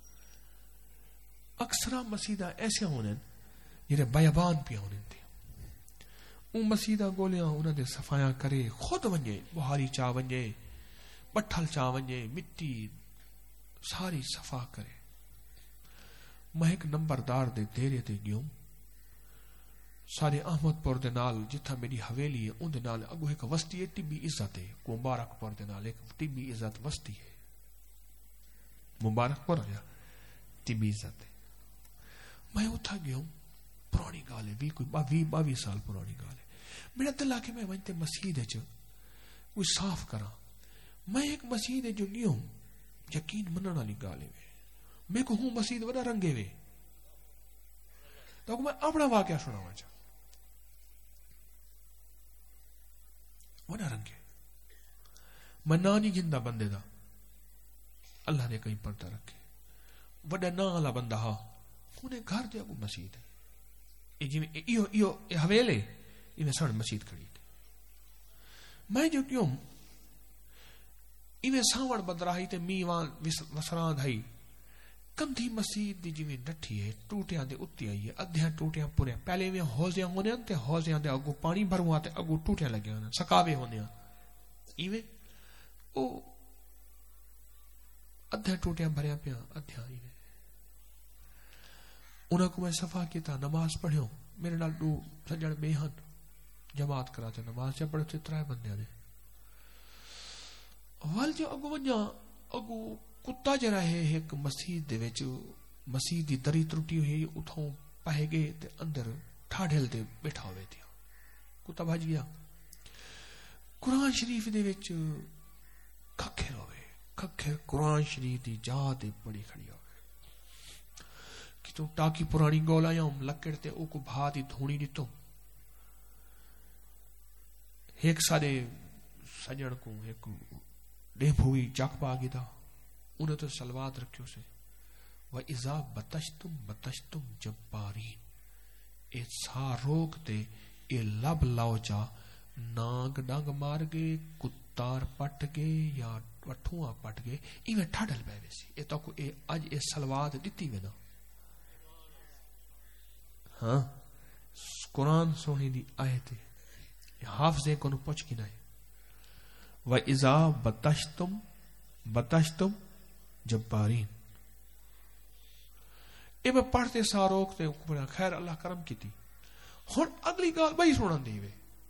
اکثر مسجد ایسے ہونے جڑے بیابان پہ ہونے تھے اون مسجد گولیا انہاں دے صفائیاں کرے خود ونجے بہاری چا ونجے پٹھل چا ونجے مٹی ساری صفا کرے میں ایک نمبردار دے دیرے تے گیوں سارے احمد پور دے نال جتھا میری حویلی ہے ان دے نال اگو ایک وسطی ہے طبی عزت ہے کو مبارک پور دے نال ایک طبی عزت وسطی ہے مبارک پور ہے طبی عزت ہے میں اتھا گیوں پرانی گال ہے بھی کوئی باوی باوی سال پرانی گال ہے میرا دل آکے میں ونتے مسجد ہے کوئی صاف کرا میں ایک مسجد ہے جو گیوں یقین منن والی گال ہے میں کو ہوں مسجد وڈا رنگے وے تو میں اپنا واقعہ سناواں چا وڈا رنگے میں نانی گندا بندے دا اللہ نے کہیں پردہ رکھے وڈا نا والا بندہ ہا انہیں گھر دے اگو مسجد ہے اے جی ایو ایو اے حویلے ایویں سن مسجد کھڑی تھی میں جو کیوں ایویں ساوڑ بدراہی تے میوان وسران دھائی کندھی مسجد دی جویں نٹھی ہے ٹوٹیاں دے اُتی آئی ہے ادھیاں ٹوٹیاں پورے پہلے میں ہوزیاں ہونے ہیں تے ہوزیاں دے اگو پانی بھرواں تے اگو ٹوٹیاں لگے ہونے سکاوے ہونے ہیں ایویں او ادھیاں ٹوٹیاں بھریاں پیاں ادھیاں ایویں انہاں کو میں صفا کیتا نماز پڑھیوں میرے نال دو سجڑ بیہن جماعت کراتے نماز جب پڑھتے ترائے بندے نے وال جو اگو ونجا اگو کتا جرا ہے ایک مسجد دے وچ مسجد دی دری ترٹی ہوئی اتھوں پہ گئے تے اندر ٹھاڈھل تے بیٹھا ہوئے تھیا کتا بھج گیا قرآن شریف دے وچ کھکھر ہوئے کھکھر قرآن شریف دی جا تے بڑی کھڑی ہوئے کہ تو ٹاکی پرانی گولا یا ہم لکڑ تے او کو بھا دی دھونی دیتو ایک سارے سجن کو ایک ڈیب ہوئی چاک پا گی تھا انہیں تو سلوات رکھیو سے وَإِذَا بَتَشْتُمْ بَتَشْتُمْ جَبَّارِينَ اے سا روک تے اے لب لاؤ چا نانگ ڈانگ مار گئے کتار پٹ گئے یا وٹھواں پٹ گئے ایویں ٹھاڈل بے ویسی اے تو کو اے اج اے سلوات دیتی وے نا ہاں قرآن سونے دی آیت ہے، حافظیں کو پوچھ کی نہیں. وَإِذَا بَطَشْتُمْ بَطَشْتُمْ جَبَّارِينَ. اے میں پڑھتے سا روکتے خیر اللہ کرم کی تھی. ہن اگلی گال بھائی سنن دی وے.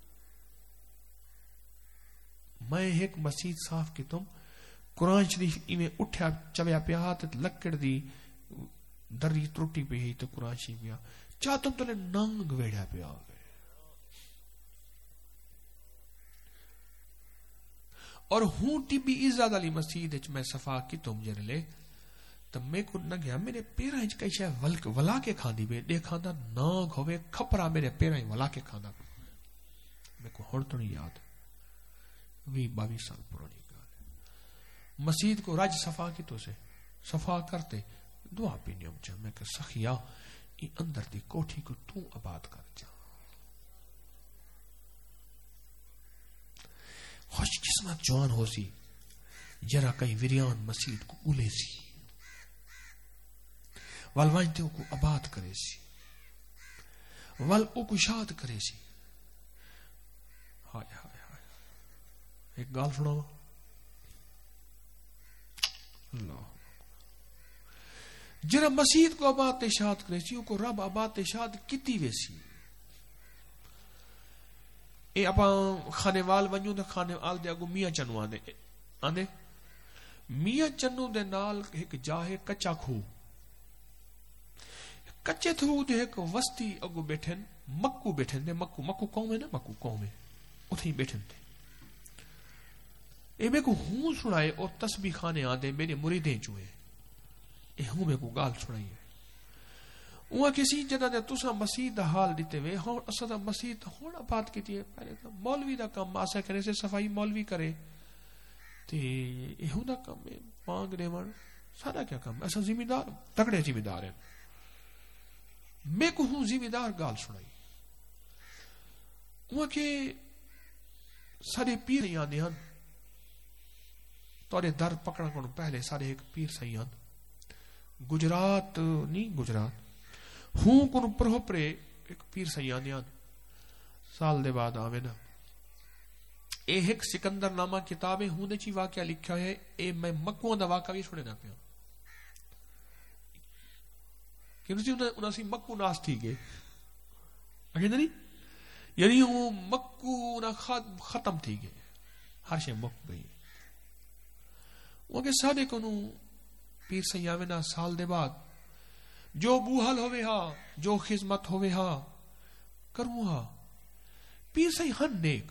میں ایک مسجد صاف کی تم قرآن شریف ایویں اٹھیا چویا پیا تے لکڑ دی دری ترٹی پئی تے قرآن شریف پیا چا تم تلے ننگ ویڑیا پیا گئے. اور ہوں ٹی بی عزت علی مسجد وچ میں صفا کی تم جڑے لے تو میں کو نہ گیا میرے پیراں وچ کئی شے ولک ولا کے کھاندی وے دیکھاندا ناگ ہوے کھپرا میرے پیراں ولا کے کھاندا. میں کو ہن تو نہیں یاد وی باویس سال پرانی گال ہے. مسجد کو رج صفا کی تو سے صفا کرتے دعا پینی ہم چاہ میں کہ سخیا ای اندر دی کوٹھی کو تو آباد کر جا. خوش قسمت جوان ہو سی جرا کئی وریان مسجد کو گلے سی وال وانتے کو آباد کرے سی وال او کو شاد کرے سی. ہائے ہائے ہائے ایک گال سناو. اللہ جرا مسجد کو آباد شاد کرے سی کو رب آباد شاد کتی ویسی. اے اپا خانے وال ونجو تے خانے وال دے اگو میاں چنو آندے آندے میاں چنو دے نال ایک جاہے کچا کھو کچے تھو دے ایک وسطی اگو بیٹھن مکو بیٹھن دے مکو مکو قوم ہے نا مکو قوم ہے اتھیں بیٹھن دے. اے میں کو ہوں سنائے اور تسبیح خانے آندے میرے مریدیں چوئے اے ہوں میں کو گال سنائی ہے. وہاں کسی جدہ دے تسا مسجد دا حال دیتے ہوئے ہون اسا دا مسجد ہونا بات کیتی ہے پہلے تو مولوی دا کام آسا کرے سے صفائی مولوی کرے تے اے ہوں دا کام ہے مانگ دے ون سارا کیا کام ایسا ذمہ دار تگڑے ذمہ دار ہیں. میں کو ہوں ذمہ دار گال سنائی. وہاں کے سارے پیر یہاں دے ہن توڑے در پکڑا کرو پہلے سارے ایک پیر سہی ہن گجرات نہیں گجرات ہوں کنو پروپرے ایک پیر سیانیان سال دے بعد آوے نا. اے ایک سکندر نامہ کتاب ہے ہوں دے چی واقعہ لکھا ہے. اے میں مکوان دا واقعہ بھی سنے نا پیا کہ انسی انہاں سی مکو ناس تھی گئے اگر نہیں یعنی وہ مکو نا ختم تھی گئے ہر شے مک گئی. وہ کہ سادے کنو پیر سیاوے نا سال دے بعد جو بوحل ہوئے ہا جو خدمت ہوئے ہا کروں ہا پیر سی ہن نیک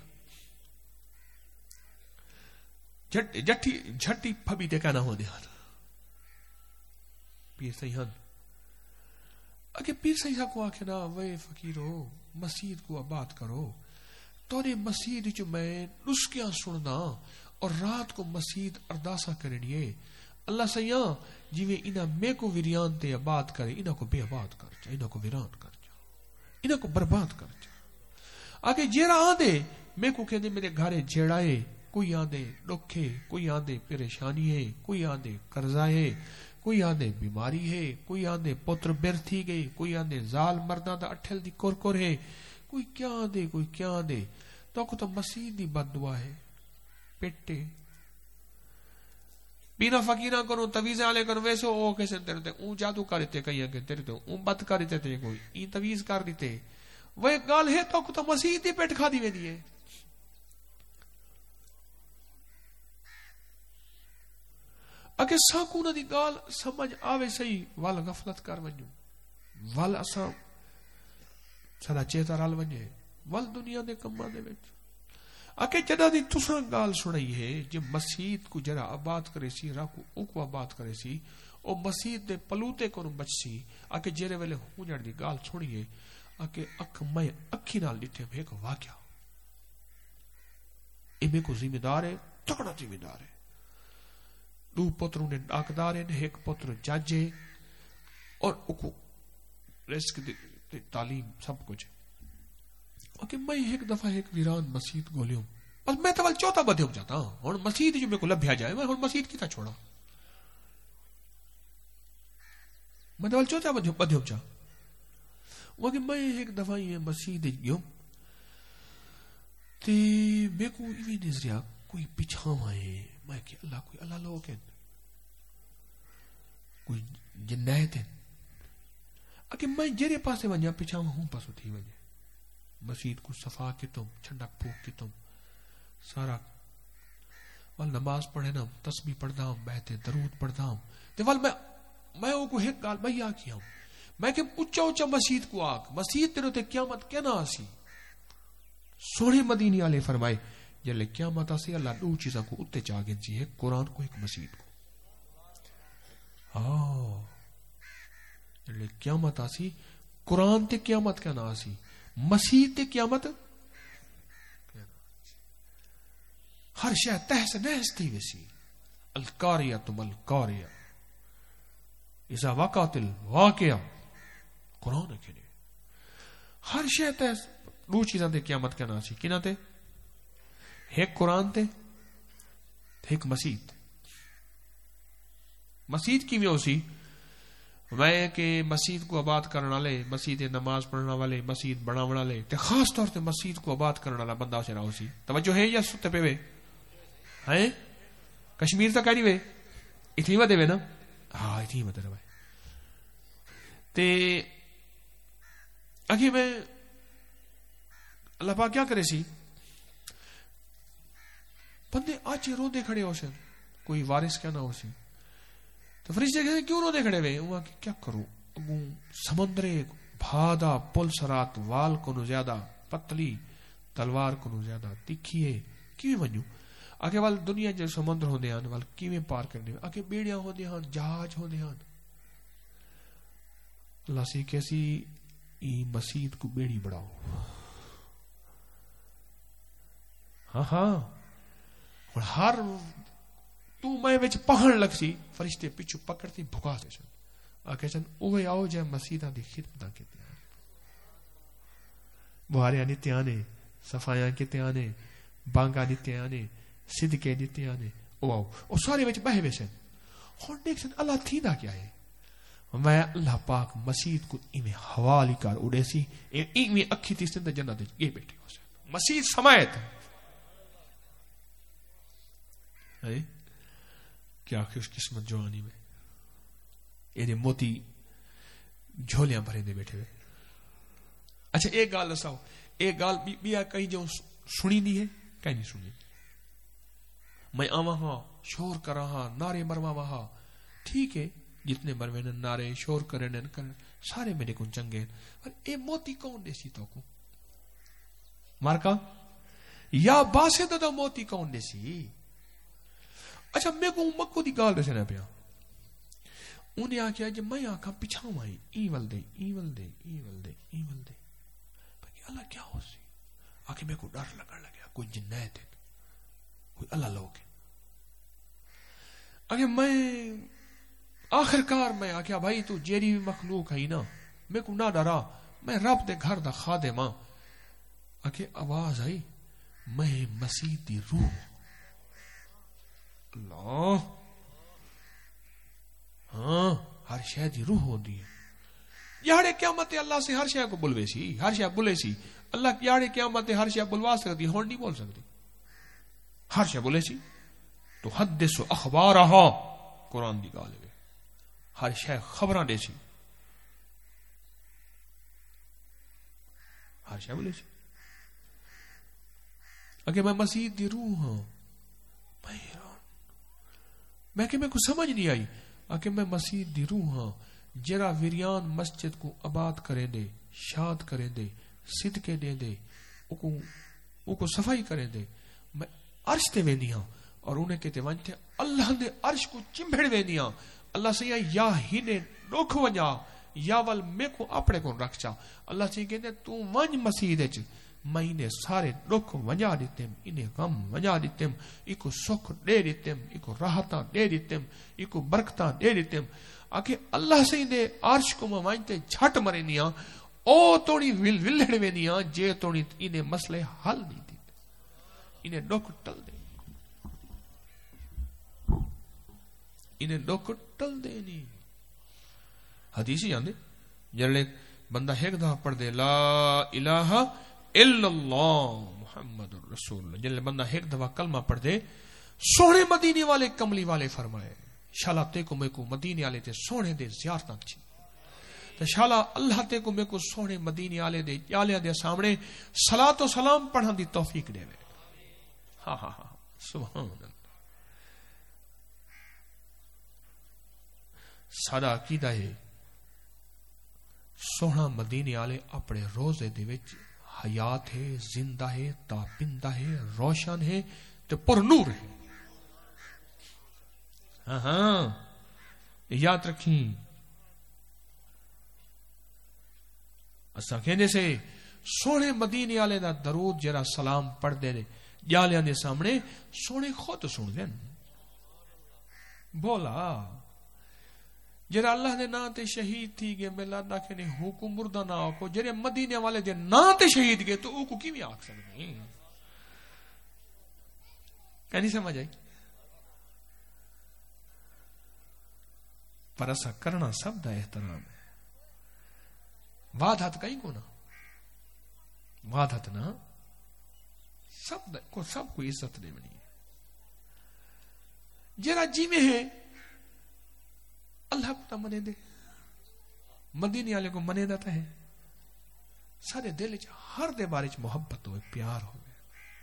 جٹی جھٹی پھبی دے کہنا ہو دیا پیر سی ہن اگر پیر سی ہا کو آکھنا وے فقیرو مسجد کو آباد کرو تونے مسجد جو میں نسکیاں سننا اور رات کو مسجد ارداسا کرنیے اللہ سیاں جیویں انہاں میں کو ویریان تے آباد کرے انہاں کو بے آباد کر جا انہاں کو ویران کر جا انہاں کو برباد کر جا. آگے جیڑا آندے میں کو کہندے میرے گھرے جیڑائے کوئی آندے ڈوکھے کوئی آندے پریشانی ہے کوئی آندے قرضہ ہے کوئی آندے بیماری ہے کوئی آندے پتر بیر تھی گئی کوئی آندے زال مردہ دا اٹھل دی کور کور ہے کوئی کیا آندے کوئی کیا آندے تو کو تو مسجد دی بد دعا ہے پیٹے بینا فقیرہ کرو تویز آلے کرو ویسے او کیسے تیرے تے اون جادو کر دیتے کہیں کہ تیرے تے اون بد کر دیتے تیرے کوئی این تویز کر دیتے وہ ایک گال ہے تو کو تو مسجد دی پیٹ کھا دی وے دیئے. اگر ساکونہ دی گال سمجھ آوے صحیح وال غفلت کر ونجو وال اسا سدا چیتا رال ونجے وال دنیا دے کماں دے وچ. اکے جڑا دی تساں گال سنائی ہے جے مسجد کو جڑا آباد کرے سی راکو او کو آباد کرے سی او مسجد دے پلوتے کو بچ سی. اکے جڑے ویلے ہوں جڑ دی گال سنیے اکے اکھ میں اکھی نال ڈٹھے ایک واقعہ اے میں کو ذمہ دار ہے تکڑا ذمہ دار ہے. دو پتروں نے ڈاکدار ہیں ایک پتر جج ہے اور اکو رزق دی تعلیم سب کچھ. کہ میں ایک دفعہ ایک ویران مسجد گولیوں بس میں تو چوتھا بدھے ہو جاتا ہوں اور مسجد جو میں کو لبھیا جائے میں مسجد کی تا چھوڑا میں تو چوتھا بدھے ہو جا وہ کہ میں ایک دفعہ یہ مسجد گیو تے میں کو یہ نظریہ کوئی پچھاواں ہے میں کہ اللہ کوئی اللہ لوگ ہیں کوئی جنایت ہیں اگر میں جیرے پاسے ونجا پچھاواں ہوں پاسو تھی ونجے مسجد کو صفا کی تم چھنڈک پھوک کی تم سارا وال نماز پڑھے نا تسبیح پڑھدا ہوں بہتے درود پڑھدا ہوں تے وال میں میں او کو ایک گال میں آکھیا ہوں میں کہ اونچا اونچا مسجد کو آگ مسجد تیرو تے قیامت کہنا آسی سونے مدینی والے فرمائے جلے قیامت آسی اللہ دو چیزاں کو اتے چاگن چی ہے قرآن کو ایک مسجد کو آہ جلے قیامت آسی قرآن تے قیامت کہنا آسی مسجد تے قیامت ہر شے تحس نحس تھی ویسی القاریہ تم القاریہ اذا وقعت الواقعہ قرآن کے لیے ہر شے تحس دو چیزاں تے قیامت کہنا سی کنا تے ایک قرآن تے ایک مسجد مسجد کی میں اسی میں کہ مسجد کو آباد کرنے والے مسجد نماز پڑھنے والے مسجد بنانے والے تے خاص طور تے مسجد کو آباد کرنے والا بندہ سے رہو سی توجہ ہے یا ستے پہ وے ہیں کشمیر تک نہیں وے اتنی ودے وے نا ہاں اتنی ودے رہے تے اگے میں اللہ پاک کیا کرے سی بندے آج رو دے کھڑے ہو سن کوئی وارث کیا نہ ہو سی تو فرشتے کہتے ہیں کیوں رو دے کھڑے ہوئے وہاں کہ کیا کروں اگوں سمندرے بھادا پل سرات وال کو نو زیادہ پتلی تلوار کو نو زیادہ تکھیے کیویں ونجو آگے وال دنیا جو سمندر ہوندے ہن وال کیویں پار کرنے آگے بیڑیاں ہوندے ہن جہاز ہوندے ہن اللہ سے کیسی ای مسجد کو بیڑی بڑھاؤ ہاں ہاں اور ہر تو میں وچ پہن لگ سی فرشتے پیچھو پکڑتی بھگا دے سن آکے سن اوے آؤ جائے مسیدہ دی خدمتاں کے تیانے بہاریاں دی تیانے صفایاں کے تیانے بانگا دی تیانے صدقے دی تیانے او آؤ او سارے وچ بہے وے سن اور دیکھ سن اللہ تھی دا کیا ہے میں اللہ پاک مسجد کو ایمیں حوالی کار اڑے سی ایمیں اکھی تھی سن جنہ دے یہ بیٹھے ہو سن مسجد سمایت ہے کیا خوش قسمت جوانی میں یہ موتی جھولیاں بھرے دے بیٹھے ہوئے اچھا ایک گال دساؤ ایک گال بیا کہیں جو سنی نہیں ہے کہیں نہیں سنی میں آواں ہاں شور کر رہا نعرے مروا وہاں ٹھیک ہے جتنے مروے نے نعرے شور کرے نن کر سارے میرے کو چنگے پر اے موتی کون دے سی تو کو مارکا یا باسے تو موتی کون دے سی اچھا میں کو مکو دی گال دسنا پیا انہیں آکھیا جب میں آکھا پچھاؤں آئی ایول دے ایول دے ایول دے ایول دے اللہ کیا ہو سی آکھے میں کو ڈر لگا لگیا کوئی جنایت ہے کوئی اللہ لوگ ہے آکھے میں آخر کار میں آکھیا بھائی تو جیری مخلوق ہے نا میں کو نہ ڈرا میں رب دے گھر دا خادم ہاں آکھے آواز آئی میں مسیح دی روح اللہ ہاں ہر شے دی روح ہوندی ہے یاڑے قیامت اللہ سے ہر شے کو بلوے سی ہر شے بلے سی اللہ یاڑے قیامت ہر شے بلوا سکتی ہون نہیں بول سکتی ہر شے بلے سی تو حدث اخبارہا قرآن دی گال ہے ہر شے خبراں دے سی ہر شے بلے سی اگر میں مسجد دی روح ہوں میں میں کہ میں کو سمجھ نہیں آئی آکے میں مسجد دی روح ہاں جرا ویریان مسجد کو آباد کریں دے شاد کریں دے صدقے دیں دے او کو صفائی کریں دے میں عرش تے ویندی ہاں اور انہیں کہتے وانتے اللہ نے عرش کو چمبھڑ ویندی ہاں اللہ سے یا ہی نے روک ونجا یا ول میں کو اپنے کو رکھ چا اللہ سے کہتے تو ونج مسجد اچ میں انہیں سارے دکھ ونجا دیتم انہیں غم ونجا دیتم ایکو سکھ دے دیتم ایکو راحتاں دے دیتم ایکو برکتاں دے دیتم آکے اللہ سے انہیں عرش کو میں وانتے جھٹ مرے نیاں او توڑی ول ولڑ وے نیاں جے توڑی انہیں مسئلے حل نہیں دیتے انہیں دکھ ٹل دے انہیں دکھ ٹل دے نہیں حدیثی جاندے جلے بندہ ایک دفعہ پڑھ دے لا الہ الا اللہ محمد الرسول اللہ، جلے بندہ ایک دفعہ کلمہ پڑھ دے، سونے مدینے والے کملی والے فرمائے شالا تے کو میں کو مدینے والے تے سونے دے زیارتاں تھی تے شالا اللہ تے کو میں کو سونے مدینے والے دے یالیاں دے سامنے صلاۃ و سلام پڑھن دی توفیق دے وے. ہاں ہاں ہاں سبحان اللہ. ساڈا عقیدہ ہے سونا مدینے والے اپنے روزے دے وچ حیات ہے، زندہ ہے، تابندہ ہے، روشن ہے تے پر نور ہے. ہاں ہاں یاد رکھیں اساں کہندے سے سونے مدینے والے دا درود جڑا سلام پڑھ دے جالیاں دے سامنے سونے خود سن دین. بولا جڑا اللہ دے نام تے شہید تھی گئے میلا اللہ کے نے حکم مردہ نہ آکو جڑے مدینے والے دے نام تے شہید گئے تو او کو کی بھی آکھ سکتے ہیں. کہنی سمجھ آئی؟ پر ایسا کرنا سب دا احترام ہے. واد ہاتھ کہیں کو نا واد ہاتھ نا سب کو سب کو عزت دے بنی جرا جی میں ہے اللہ کو منے دے مدینے والے کو منے دیتا ہے سارے دل چ ہر دے بارے چ محبت ہوئے پیار ہوئے.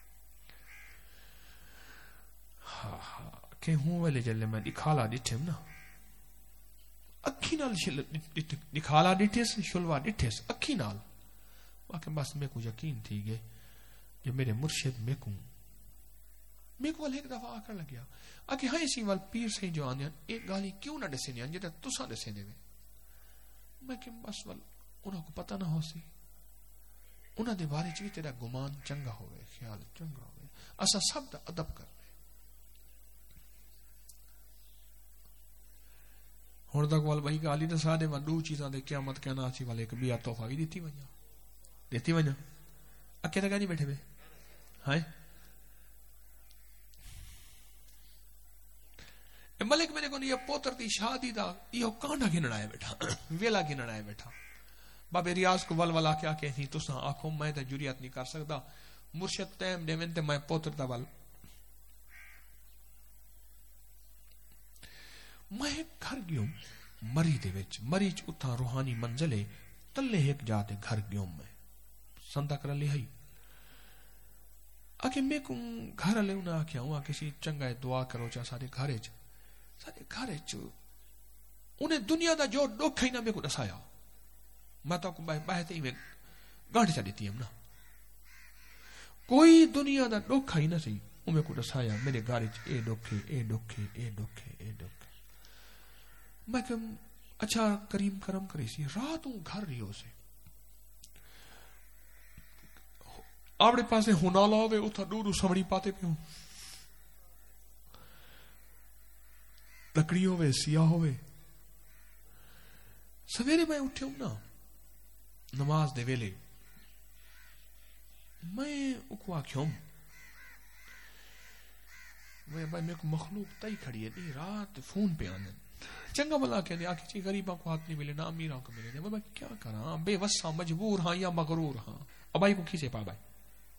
ہاں ہاں کہ ہوں ویلے جلے میں دکھالا ڈٹھے نا اکھی نال دکھالا ڈٹھے سے شلوا ڈٹھے سے اکھی نال واقع بس میں کو یقین تھی گئے جو میرے مرشد میں کو میں کو ایک دفعہ آ کر لگیا آکے ہاں اسی وال پیر سے جو آنے ایک گالی کیوں نہ ڈسے نہیں آنے جتا تسا ڈسے دے میں کہ بس وال انہوں کو پتہ نہ ہو سی انہوں دے بارے چوی تیرا گمان چنگا ہوئے خیال چنگا ہوئے اسا سب دا ادب کر لے. ہون تک وال بھائی گالی دسا دے میں دو چیزاں دے قیامت کہنا آسی والے ایک بیا توفہ بھی دیتی ونیا دیتی ونیا اکے تک نہیں بیٹھے بے ہائے ملک میرے کو یہ پوتر دی شادی دا یہ کانڈا گھنڑا ہے بیٹھا ویلا گھنڑا ہے بیٹھا بابے ریاض کو ول ولا کیا کہتی تساں آنکھوں میں تے جریات نہیں کر سکتا مرشد ٹائم دے میں تے میں پوتر دا ول میں گھر گیوں مری دے وچ مری چ اتھا روحانی منزلے تلے ایک جاتے گھر گیوں میں سندا کر لے ہئی آکے میں کو گھر لے انہاں آکھیا ہوں کسی چنگا دعا کرو چا سارے گھر وچ سارے گھر وچ انہیں دنیا دا جو دکھ ہی نہ میں کو دسایا میں تو کو بہتے ہی میں گانٹ چا دیتی ہم نا کوئی دنیا دا دکھ ہی نہ سی وہ میں کو دسایا میرے گھر وچ اے دکھ اے دکھ اے دکھ اے دکھ میں کہ اچھا کریم کرم کری سی راتوں گھر رہیو سے آپڑے پاسے ہنالا ہوئے اتھا دورو سمڑی پاتے پیوں لکڑی ہوئے سیاہ ہوئے سویرے میں اٹھے ہوں نا نماز دے ویلے میں اکو آکھیوں میں بھائی میں کو مخلوق تائی کھڑی ہے نہیں رات فون پہ آنے چنگا بلا کہنے آکھی چی غریباں کو ہاتھ نہیں ملے نا امیران کو ملے میں بھائی کیا کرا بے وسا مجبور ہاں یا مغرور ہاں اب بھائی کو کھیسے پا بھائی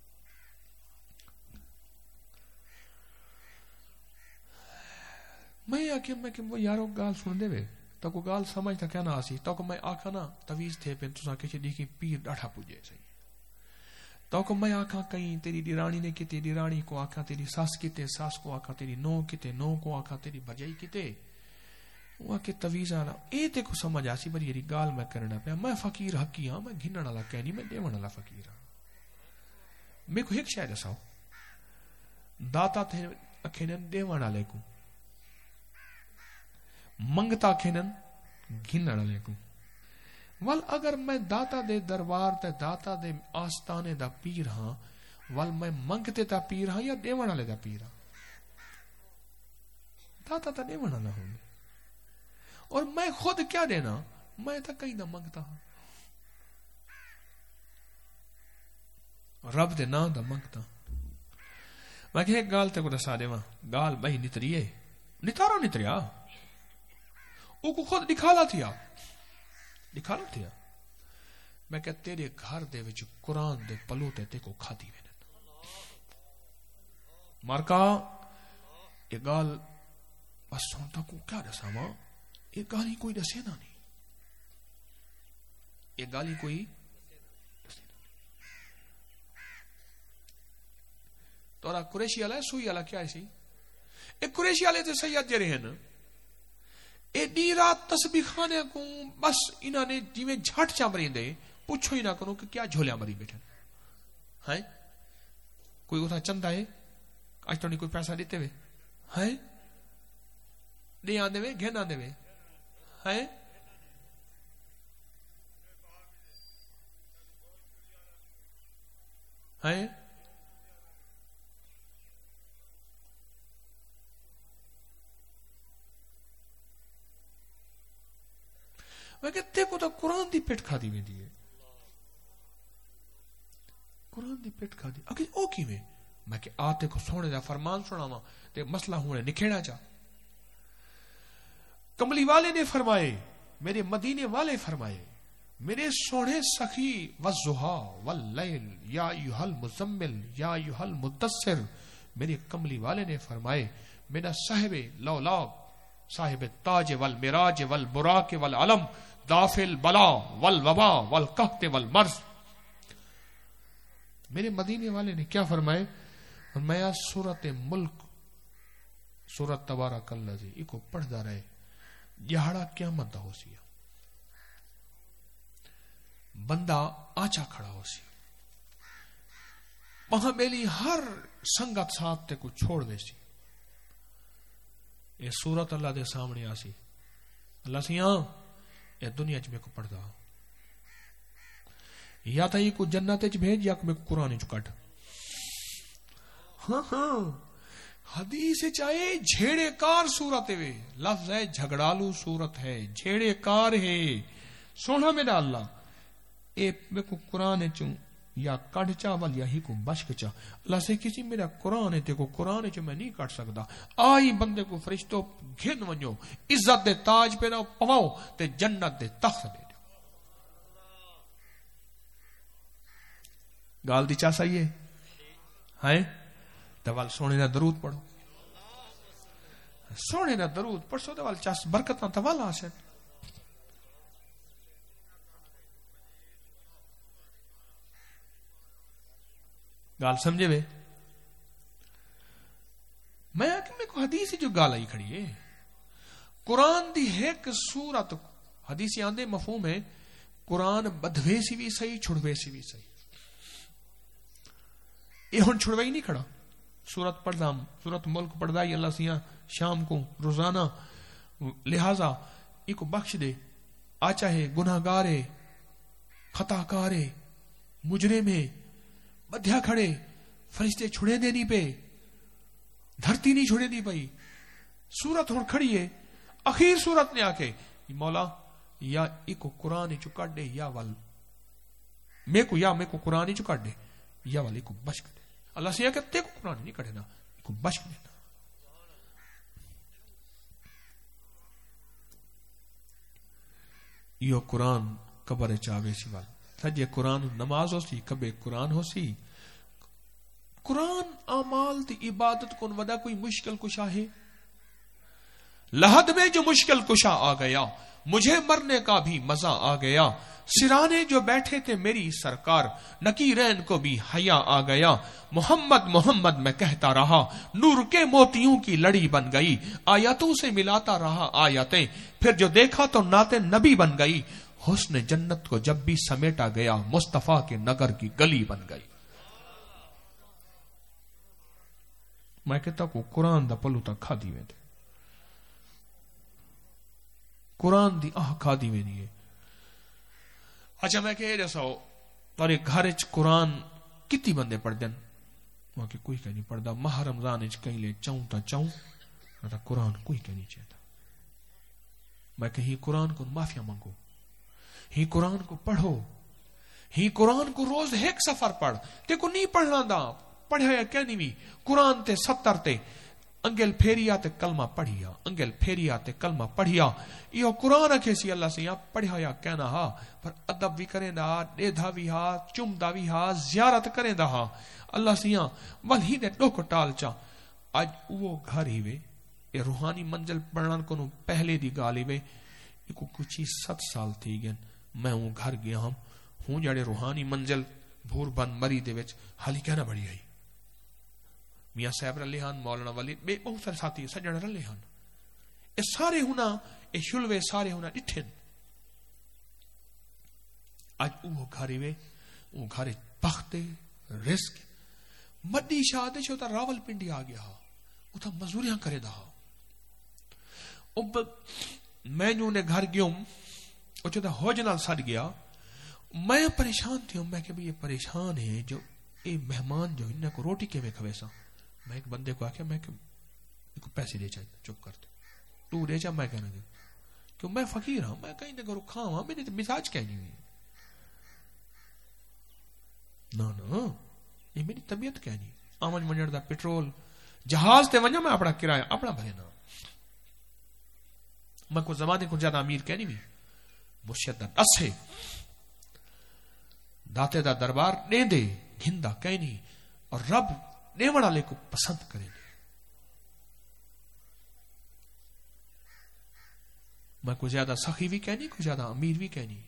میں آکھے میں کہ وہ یارو گال سن دے وے تو کو گال سمجھ تا کیا نہ آسی تو کو میں آکھا نا تویز تھے پہ تسا کچھ دیکھی پیر ڈاٹھا پوجے صحیح تو کو میں آکھا کہیں تیری ڈیرانی نے کتے ڈیرانی کو آکھا تیری ساس کتے ساس کو آکھا تیری نو کتے نو کو آکھا تیری بجائی کتے وہ آکھے تویز آنا اے تے کو سمجھ آسی بری یہ گال میں کرنا پیا میں فقیر حقی ہاں میں گھنن والا کہنی میں دیون والا فقیر ہاں میں کو ایک شاید اساو داتا تھے اکھینن دیون والے کو منگتا کھینن گھنڑ والے کو ول اگر میں داتا دے دربار تے داتا دے آستانے دا پیر ہاں ول میں منگتے تا پیر ہاں یا دیون والے دا پیر ہاں داتا تا دیون والا ہوں اور میں خود کیا دینا میں تا کہیں نہ منگتا ہوں رب دے نا دا منگتا میں کہ ایک گال تے کو دسا دے وہاں گال بھائی نتریے نتارا نتریا او کو خود دکھالا تھیا دکھالا تھیا میں کہ تیرے گھر دے وچ قرآن دے پلو تے تے کو کھادی وینن مارکا یہ گال بس سنتا کو کیا دسا ماں یہ گالی کوئی دسے نہ نہیں یہ گالی کوئی دسے نہ تورا قریشی والا سوئی والا کیا سی اے قریشی والے تے سید جڑے ہیں اے دی رات تسبیح خانے کو بس انہاں نے جویں جھٹ چا مریندے پوچھو ہی نہ کرو کہ کیا جھولیا مری بیٹھے ہیں کوئی اتھا چندہ ہے آج تو نہیں کوئی پیسہ دیتے ہوئے ہیں نہیں آنے ہوئے گھن آنے ہوئے ہیں ہیں میں کہتے کو تو قرآن دی پیٹ کھا دی میں دیئے قرآن دی پیٹ کھا دی اگر او کی میں میں کہ آتے کو سونے دا فرمان سنا ماں تے مسئلہ ہونے نکھیڑا جا کملی والے نے فرمائے میرے مدینے والے فرمائے میرے سونے سخی والزہا واللیل یا ایوہ المزمل یا ایوہ المدثر میرے کملی والے نے فرمائے میرا صاحب لولا صاحب تاج والمراج والبراک والعلم دافل بلا والوبا والقحط والمرض میرے مدینے والے نے کیا فرمائے فرمایا سورت ملک سورت تبارک الذی ایکو پڑھدا رہے جہاڑا قیامت دا ہو سی بندہ آچا کھڑا ہو سی وہاں میلی ہر سنگت ساتھ تے کو چھوڑ دے سی یہ سورت اللہ دے سامنے آسی اللہ سی ہاں یہ دنیا چ میں کو پڑھدا یا تا یہ کو جنت چ بھیج یا میں کو قرآن چ کٹ ہاں ہاں حدیث چاہے جھیڑے کار صورت ہے لفظ ہے جھگڑالو صورت ہے جھیڑے کار ہے سونا میرا اللہ اے میں کو قرآن چوں یا کڑ چا ول یا ہی کو بشک چا اللہ سے کسی میرا قرآن ہے تے کو قرآن چ میں نہیں کٹ سکتا آئی بندے کو فرشتوں گھن ونجو عزت دے تاج پہ نہ پواؤ تے جنت دے تخت دے دو گال دی چا صحیح ہے ہیں دوال سونے نہ درود پڑھو سونے نہ درود پڑھو دوال چاس برکتاں دوال آسن گال سمجھے بے میں آکے میں کو حدیث جو گال آئی کھڑی ہے قرآن دی ایک سورت حدیثی آندے مفہوم ہے قرآن بدھوے سی بھی صحیح چھڑوے سی بھی صحیح یہ ہن چھڑوے ہی نہیں کھڑا سورت پڑھدا سورت ملک پڑھدا ہی اللہ سیاں شام کو روزانہ لہذا ایک بخش دے آچا ہے گناہگار ہے خطا کار ہے مجرم ہے بدھیا کھڑے فرشتے چھڑے دے نہیں پہ دھرتی نہیں چھڑے دی پئی سورت ہن کھڑی ہے اخیر سورت نے آکے مولا یا ایک قرآن چو کٹ دے یا ول میں کو یا میں کو قرآن چو کٹ دے یا ول ایک بشک دے اللہ سے یہ کہتے کو قرآن نہیں کٹے نا ایک بشک دینا یہ قرآن قبر چاوے سی وال تھجے قرآن نماز ہو سی کبے قرآن ہو سی قرآن اعمال تی عبادت کن ودا کوئی مشکل کشا ہے لحد میں جو مشکل کشا آ گیا مجھے مرنے کا بھی مزہ آ گیا سرانے جو بیٹھے تھے میری سرکار نکیرین کو بھی حیا آ گیا محمد محمد میں کہتا رہا نور کے موتیوں کی لڑی بن گئی آیتوں سے ملاتا رہا آیتیں پھر جو دیکھا تو نعت نبی بن گئی حسن جنت کو جب بھی سمیٹا گیا مصطفیٰ کے نگر کی گلی بن گئی میں کہتا کو قرآن دا پلو تا کھا دی میں تھے قرآن دی آہ کھا دی میں نہیں ہے اچھا میں کہے جیسا ہو تارے گھر چ قرآن کتی بندے پڑھ دیں وہاں کہ کوئی کہیں نہیں پڑھ دا ماہ رمضان چ کہیں لے چاہوں تا چاہوں تا قرآن کوئی کہیں نہیں چاہتا میں کہ ہی قرآن کو معافیا مانگو ہی قرآن کو پڑھو ہی قرآن کو روز ایک سفر پڑھ تے کو نہیں پڑھنا دا پڑھا یا کیا نہیں بھی قرآن تے ستر تے انگل پھیریا تے کلمہ پڑھیا انگل پھیریا تے کلمہ پڑھیا یہ قرآن کے سی اللہ سے پڑھیا یا کہنا ہا پر ادب بھی کریں دا ڈیدھا بھی ہا چمدا بھی ہا زیارت کریں دا ہا اللہ سے ول ہی دے ڈوک ٹال چا اج وہ گھر ہی وے یہ روحانی منزل پڑھن کو پہلے دی گالی وے کو کچھ ست سال تھی گئے میں ہوں گھر گیا ہوں ہوں جڑے روحانی منزل بھور بند مری دے وچ حالی کہنا بڑی آئی میاں صاحب رلے ہن مولانا ولی بے بہت سارے ساتھی سجن رلے ہن اے سارے ہونا اے شلوے سارے ہونا ڈٹھن اج وہ گھر وے وہ گھر بخت رزق مڈی شاد چھو تا راول پنڈی آ گیا اتھا مزوریاں کرے دا اب میں جو نے گھر گیوں او چھو تا ہوج نال سڑ گیا میں پریشان تھی میں کہ یہ پریشان ہے جو اے مہمان جو انہیں کو روٹی کے میں کھوے سا میں ایک بندے کو آکھیا میں کہ پیسے دے چاہیے چپ کرتے تو دے چاہ میں کہنا دے کیوں میں فقیر ہوں میں کہیں نگرو کھاؤں ہاں میں نے تو مزاج کہنی ہوئی نا نا یہ میری طبیعت کہنی آمن منجر دا پیٹرول جہاز تے ونجا میں اپنا کرایہ اپنا بھرے نا میں کو زمانے کو زیادہ امیر کہنی ہوئی مرشد دا اسے داتے دا دربار دے دے گھندا کہنی اور رب دیوڑ والے کو پسند کرے دے میں کو زیادہ سخی بھی کہنی کو زیادہ امیر بھی کہنی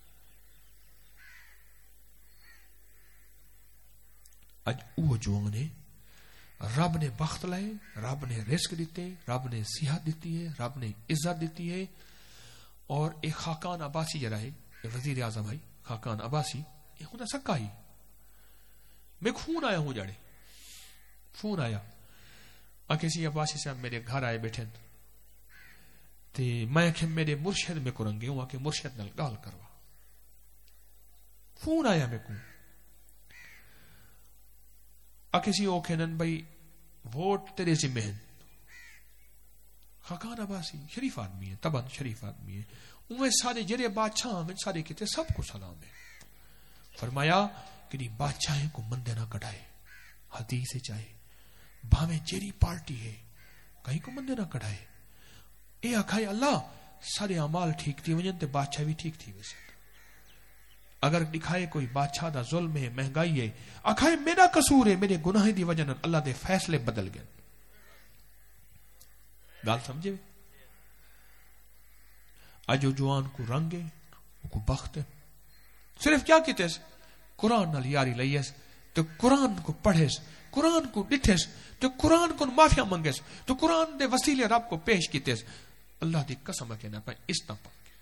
اج او جو نے رب نے بخت لائے رب نے رزق دیتے رب نے صحت دیتی ہے رب نے عزت دیتی ہے اور ایک خاقان عباسی جرا ہے وزیر اعظم ہے خاقان عباسی یہ ہونا سکا ہی میں خون آیا ہوں جاڑے فون آیا آکے سی عباسی صاحب میرے گھر آئے بیٹھے تے میں کہ میرے مرشد میں کو رنگے ہوں آکے مرشد نل گال کروا فون آیا میں کو آکے سی او کہنن بھئی ووٹ تیرے ذمہ ہیں خاقان عباسی شریف آدمی ہے تبن شریف آدمی ہے انہیں سارے جرے بادشاہ میں سارے کہتے سب کو سلام ہے فرمایا کہ نہیں بادشاہیں کو مندے نہ کٹائے حدیث سے چاہے بھاویں جیری پارٹی ہے کہیں کو مندے نہ کٹائے اے آکھائے اللہ سارے اعمال ٹھیک تھی وجن تے بادشاہ بھی ٹھیک تھی ویسے اگر دکھائے کوئی بادشاہ دا ظلم ہے مہنگائی ہے آکھائے میرا قصور ہے میرے گناہ دی وجہ اللہ دے فیصلے بدل گئے گال سمجھے اجو جوان کو رنگے کو بخت صرف کیا کیتے قرآن نال یاری لئیس تو قرآن کو پڑھیس قرآن کو ڈٹھیس تو قرآن کو معافیا منگیس تو قرآن دے وسیلے رب کو پیش کیتیس اللہ دی قسم کہنا پہ اس نہ پڑھ کے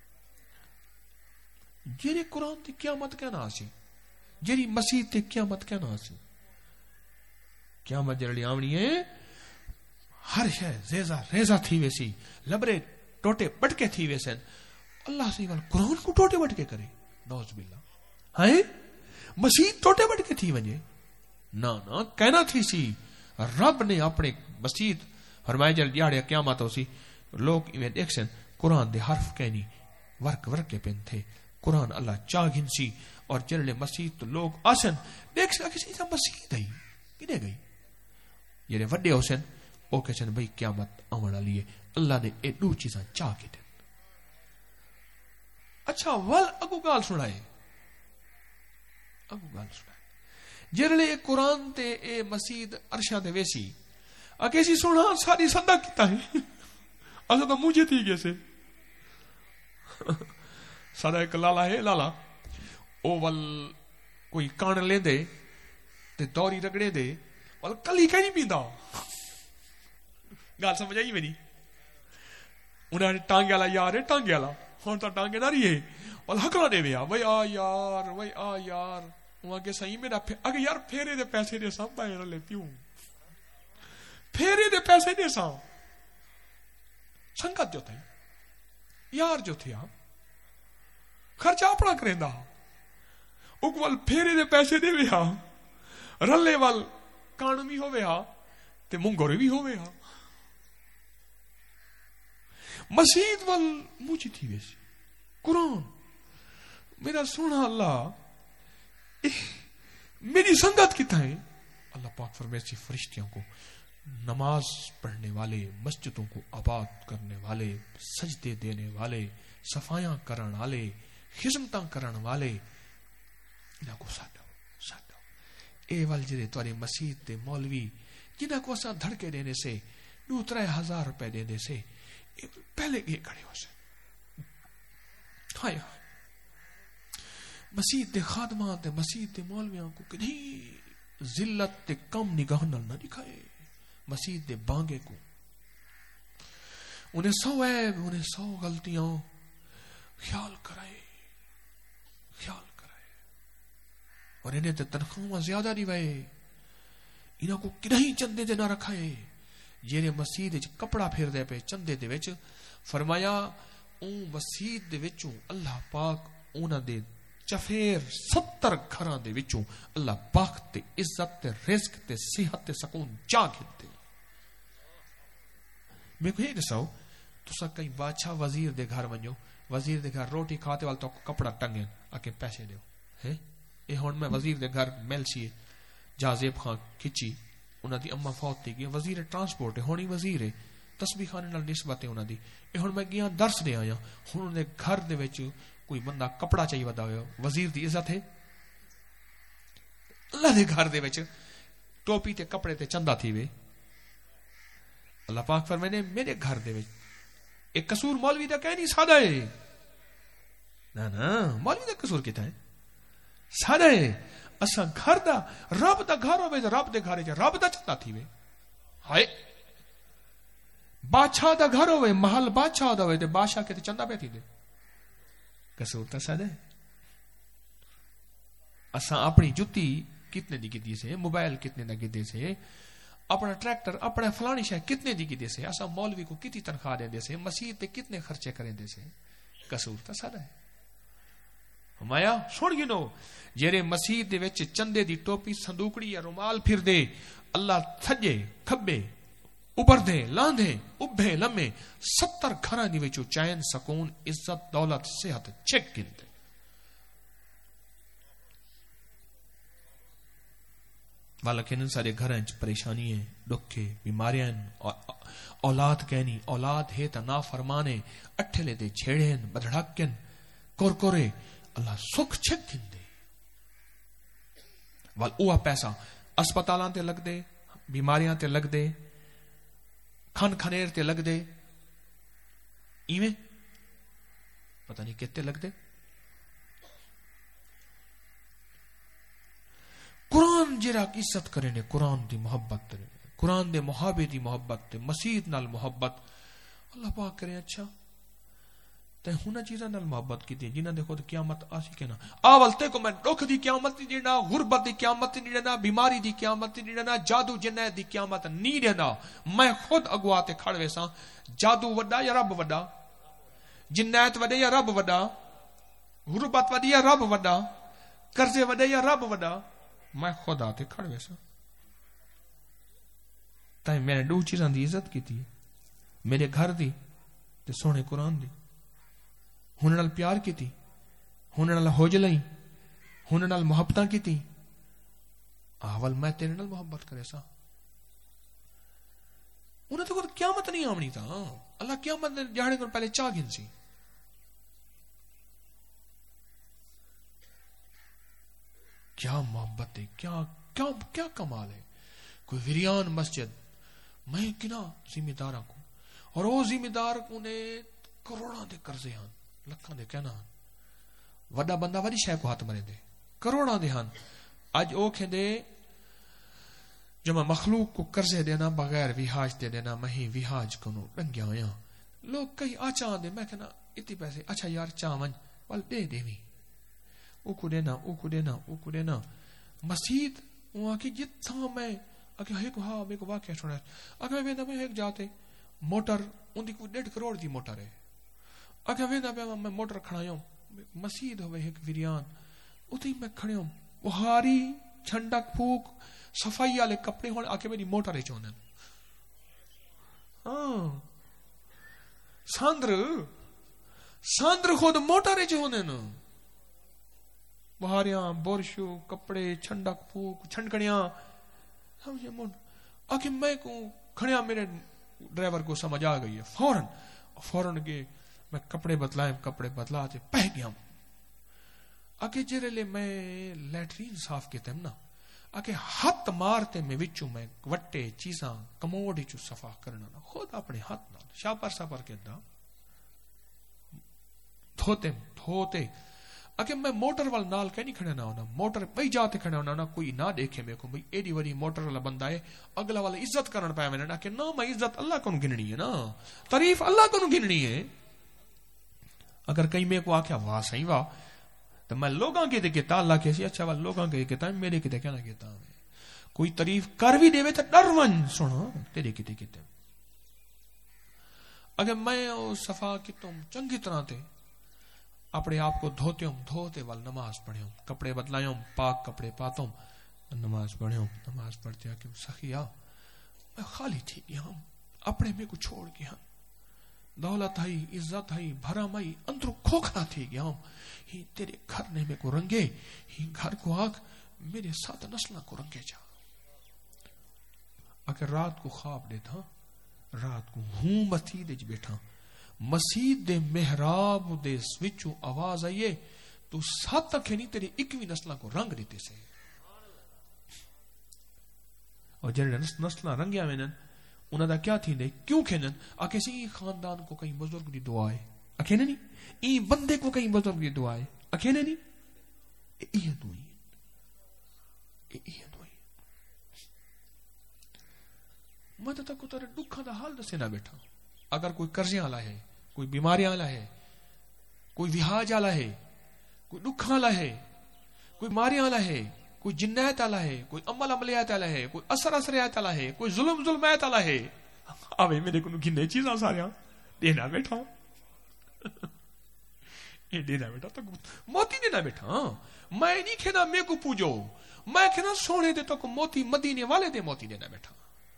جیرے قرآن دی قیامت کہنا آسی جیری مسیح تے قیامت کہنا آسی قیامت جرلی آمنی ہے ہر شے زیزہ ریزہ تھی ویسی لبرے ٹوٹے بٹکے تھی ویسے اللہ سے قرآن کو ٹوٹے بٹکے کرے نوز باللہ ہائے مسیح ٹوٹے بٹکے تھی وجے نا نا کہنا تھی سی رب نے اپنے مسجد فرمائے جل دیاڑے قیامت ہو سی لوگ ایویں دیکھ سن قرآن دے حرف کہنی ورک ورک کے پین تھے قرآن اللہ چاہ گھن سی اور جلے مسجد تو لوگ آسن دیکھ سن کسی طرح مسجد ہے کنے گئی یہ وڈے ہو سن او کہ سن بھئی قیامت آمنا لیے اللہ نے اے دو چیزاں چاہ کے دیں اچھا ول اگو گال سنائے اگو گال سنائے جرلے قرآن تے اے مسجد عرشہ دے ویسی اکیسی سونا ساری صدق کیتا ہے اسا تو مجھے تھی گئے سے سارا ایک لالا ہے لالا او ول کوئی کان لے دے تے دوری رگڑے دے ول کلی کہیں پیندہ گال سمجھ آئی میری انہاں نے ٹانگے والا یار ہے ٹانگے والا ہن تو ٹانگے نہ رہی ہے ول ہکلا دے ویا وای آ یار وای آ یار وہاں کے صحیح میرا اگر یار پھیرے دے پیسے دے سام پائے رلے پیوں پھیرے دے پیسے دے سام سنگت جو تھی یار جو تھی آپ خرچہ اپنا کریں دا اکوال پھیرے دے پیسے دے ویا رلے وال کانمی ہو ویا تے منگوری بھی ہو ویا مسجد وال مجھے تھی ویسی قرآن میرا سونا اللہ میری سنگت کتا ہے اللہ پاک فرمائے سی فرشتیوں کو نماز پڑھنے والے، مسجدوں کو آباد کرنے والے، سجدے دینے والے، صفائیاں کرن والے، خدمتاں کرن والے، انہاں کو ساڈو ساڈو اے ول جڑے تواڈے مسجد دے مولوی جنہاں کو اساں دھڑکے دینے سے دو ترے ہزار روپے دینے سے پہلے یہ کھڑے ہو سے ہائے ہائے مسجد دے خادمان تے مسجد دے مولویاں کو کہیں ذلت تے کم نگاہ نال نہ دکھائے، مسجد دے بانگے کو انہیں سو عیب، انہیں سو غلطیاں خیال کرائے خیال کرائے اور انہیں تے تنخواہ زیادہ نہیں وے، انہاں کو کہیں چندے دے نہ رکھائے، جیرے مسجد وچ کپڑا پھیر دے پے چندے دے وچ، فرمایا اون مسجد دے وچوں اللہ پاک انہاں دے چفیر ستر گھراں دے وچوں اللہ پاک تے عزت تے رزق تے صحت تے سکون چا گھندے۔ میں کو یہ دسو تسا کئی بادشاہ وزیر دے گھر ونجو، وزیر دے گھر روٹی کھاتے وال تو کپڑا ٹنگے آکے پیسے دیو ہے، اے ہن میں وزیر دے گھر مل سی جازیب خان کھچی انہاں دی اما فوت تھی گئی، وزیر ٹرانسپورٹ ہے ہونی وزیر ہے، تسبیح خانے نال نسبت ہے انہاں دی، اے ہن میں گیا درس دے آیا، ہن انہاں دے گھر دے وچ کوئی بندہ کپڑا چاہیے ودا ہویا، وزیر دی عزت ہے؟ اللہ دے گھر دے وچ ٹوپی تے کپڑے تے چندہ تھی وے، اللہ پاک فرمائے میرے گھر دے وچ ایک قصور مولوی دا کہہ نہیں سادہ ہے، نا نا مولوی دا قصور کیتا ہے سادہ ہے، اسا گھر دا رب دا گھر ہوے تے رب دے گھر وچ رب دا چندہ تھی وے، ہائے بادشاہ دا گھر ہوے محل بادشاہ دا ہوے تے بادشاہ کے تے چندہ پہ تھی دے، قصور تا سادہ ہے۔ اسا اپنی جُتی کتنے دی کیتی سے، موبائل کتنے دا کیتے سے، اپنا ٹریکٹر اپنا فلانی شے کتنے دی کیتے سے، اسا مولوی کو کتنی تنخواہ دے دے سے، مسجد تے کتنے خرچے کریں دے سے، قصور تا سادہ ہے۔ ہمایا سن گنو جیرے مسجد دے وچ چندے دی ٹوپی صندوقڑی یا رومال پھر دے، اللہ تھجے کھبے اوپر دے لاندے ابھے لمے ستر گھراں دی وچوں چین سکون عزت دولت صحت چیک گندے، والا سارے گھر پریشانی ہے، دکھے بیماریاں، اولاد کہنی اولاد ہے تا نا فرمانے، اٹھلے دے چھیڑیں بدڑکن کورکورے، اللہ سکھ چھک گندے، وال اوہ پیسہ اسپتالاں تے لگ دے، بیماریاں تے لگ دے، کھن کھنیر تے لگ دے، ایویں پتہ نہیں کتے لگ دے۔ قرآن جرا عزت کرے نے، قرآن دی محبت کرے، قرآن دے محابے دی محبت تے مسجد نال محبت، اللہ پاک کرے اچھا تے ہونا چیزاں نال محبت کی دی جنہاں دے خود قیامت آسی کہنا آول تے کو میں دکھ دی قیامت نہیں دینا، غربت دی قیامت نہیں دینا، بیماری دی قیامت نہیں دینا، جادو جنیت دی قیامت نہیں دینا، میں خود اگوا تے کھڑ ویساں، جادو وڈا یا رب وڈا، جنیت وڈے یا رب وڈا، غربت وڈی یا رب وڈا، قرضے وڈے یا رب وڈا، میں خود آتے کھڑ ویسا، تائیں میں نے دو چیزاں دی عزت کی تھی، میرے گھر دی تے سونے قرآن دی، ہونے نال پیار کی تھی، ہونے نال ہوجلائیں، ہونے نال محبتاں کی تھی، اول میں تیرے نال محبت کرے سا، انہیں تو کوئی قیامت نہیں آمنی تھا، اللہ قیامت نے جاڑے کو پہلے چاہ گن سی، کیا محبت ہے، کیا کیا کیا کمال ہے، کوئی ویریان مسجد میں کنا ذمہ داراں کو، اور وہ ذمہ دار کو نے کروڑاں دے قرضے ہن، لکھاں دے کہنا وڈا بندہ وڈی شے کو ہاتھ مرے دے، کروڑاں دے ہن، اج او کہندے جو میں مخلوق کو قرضے دینا بغیر ویہاج دے دینا، میں ہی ویہاج کنو ڈنگیا ہویا، لوگ کئی آچاں دے، میں کہنا اتنی پیسے، اچھا یار چاہ ون وال دے دیویں، او کو دینا او کو دینا او کو دینا، مسجد وہاں کی جتھاں میں اگر ایک ہاں میں کو واقعہ سنا ہے، اگر میں میں ایک جاتے موٹر ان دی کوئی ڈیڑھ کروڑ دی موٹر ہے، اگر میں میں موٹر کھڑا ہوں مسجد ہوئے ایک ویریان اتھی میں کھڑے ہوں بہاری چھنڈک پھوک صفائی والے کپڑے ہونے آکے میری موٹر چونے، ہاں ساندر ساندر خود موٹر چونے نا، بہاریاں بورشو کپڑے چھنڈک پھوک چھنڈکڑیاں، آکے میں کو کھڑیا میرے ڈرائیور کو سمجھ آ گئی ہے فوراً فوراً کے میں کپڑے بدلائے کپڑے بدلا تے پہ گیا آکے جرے لے میں لیٹرین صاف کیتے ہیں نا آکے ہاتھ مارتے میں وچوں میں وٹے چیزاں کموڑی چو صفا کرنا نا خود اپنے ہاتھ نہ شاپر شاپر کے دا دھوتے دھوتے اگر میں موٹر وال نال کہ نہیں کھڑا نہ ہونا موٹر بھائی جاتے کھڑا ہونا کوئی نہ دیکھے میرے کو بھائی ایڈی وڈی موٹر والا بندہ ہے اگلا والا عزت کرن پایا میں نے کہ نہ میں عزت اللہ کو گننی ہے نا تعریف اللہ کو گننی ہے اگر کہیں میرے کو آکھیا واہ صحیح واہ تو میں لوگاں کے کہتا اللہ کے اچھا والا لوگاں کے کہتا میرے کتے کیا نہ کہتا میں کوئی تعریف کر بھی دے تو ڈر ون سنا تیرے کتے کہتے اگر میں صفا کی تم چنگی طرح تے اپنے آپ کو دھوتے ہوں دھوتے وال نماز پڑھے ہوں کپڑے بدلائے ہوں پاک کپڑے پاتا ہوں نماز پڑھے ہوں نماز پڑھتے ہیں کہ سخیا میں خالی تھی گیا ہوں اپنے میں کو چھوڑ گیا ہوں دولت آئی عزت آئی بھرم آئی اندروں کھوکھلا تھی گیا ہوں ہی تیرے گھر نے میں کو رنگے ہی گھر کو آگ میرے ساتھ نسلہ کو رنگے جا اگر رات کو خواب دیتا رات کو ہوں مسجد وچ بیٹھا مسجد دے محراب دے سوچوں آواز آئیے تو سات تک نہیں تیری اکویں نسلہ کو رنگ دیتے سے اور جنہیں نسلہ رنگیا میں نن انہاں دا کیا تھی دے کیوں کھینن آکے سی خاندان کو کہیں بزرگ دی دعا ہے اکھینے نہیں این بندے کو کہیں بزرگ دی دعا ہے اکھینے نہیں یہ دعائیں یہ دعائیں میں تو تک تیرے دکھاں دا حال دسے نہ بیٹھا اگر کوئی قرضے والا ہے کوئی بیماریاں والا ہے کوئی وہاج والا ہے کوئی دکھاں والا ہے کوئی بیماریاں والا ہے کوئی جنات والا ہے کوئی عمل عملیات والا ہے کوئی اثر اثریات والا ہے کوئی ظلم ظلمات والا ہے آوے میرے کو گنے چیزاں ساریاں دینا بیٹھا یہ دینا بیٹھا تو موتی دینا بیٹھا میں نہیں کہنا میں کو پوجو میں کہنا سونے دے تو موتی مدینے والے دے موتی دینا بیٹھا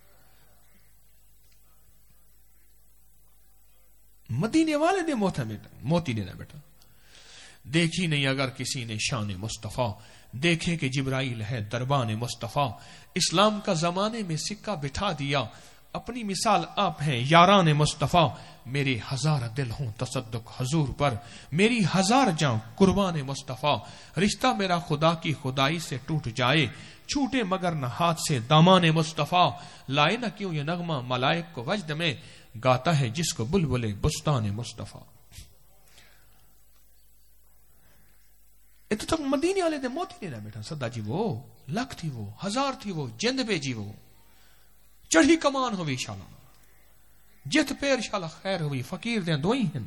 مدینے والے دے موتی دینا بیٹا دیکھی نہیں اگر کسی نے شان مصطفیٰ دیکھے کہ جبرائیل ہے دربان مصطفیٰ اسلام کا زمانے میں سکہ بٹھا دیا اپنی مثال آپ ہیں یاران مصطفیٰ میرے ہزار دل ہوں تصدق حضور پر میری ہزار جان قربان مصطفیٰ رشتہ میرا خدا کی خدائی سے ٹوٹ جائے چھوٹے مگر نہ ہاتھ سے دامان مصطفیٰ لائے نہ کیوں یہ نغمہ ملائک کو وجد میں گاتا ہے جس کو بلبلے بستان مصطفیٰ اتنے تک مدینے والے دے موتی دینا بیٹھا صدا جی وہ لکھ تھی وہ ہزار تھی وہ جند بے جی وہ چڑھی کمان ہوئی شالا جت پیر شالا خیر ہوئی فقیر دیں دوئی ہیں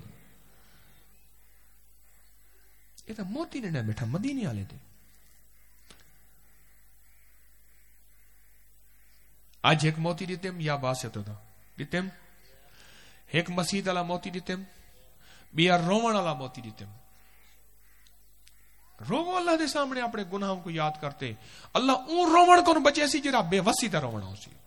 یہ تو موتی دینا بیٹھا مدینے والے دے آج ایک موتی دیتے ہم یا باسط ہوتا دیتے ہم ایک مسجد والا موتی دیتے ہم بیا رومن والا موتی دیتے ہم روو اللہ دے سامنے اپنے گناہوں کو یاد کرتے اللہ اون رومن کو بچے سی جرا بے وسی دا رومن ہو سی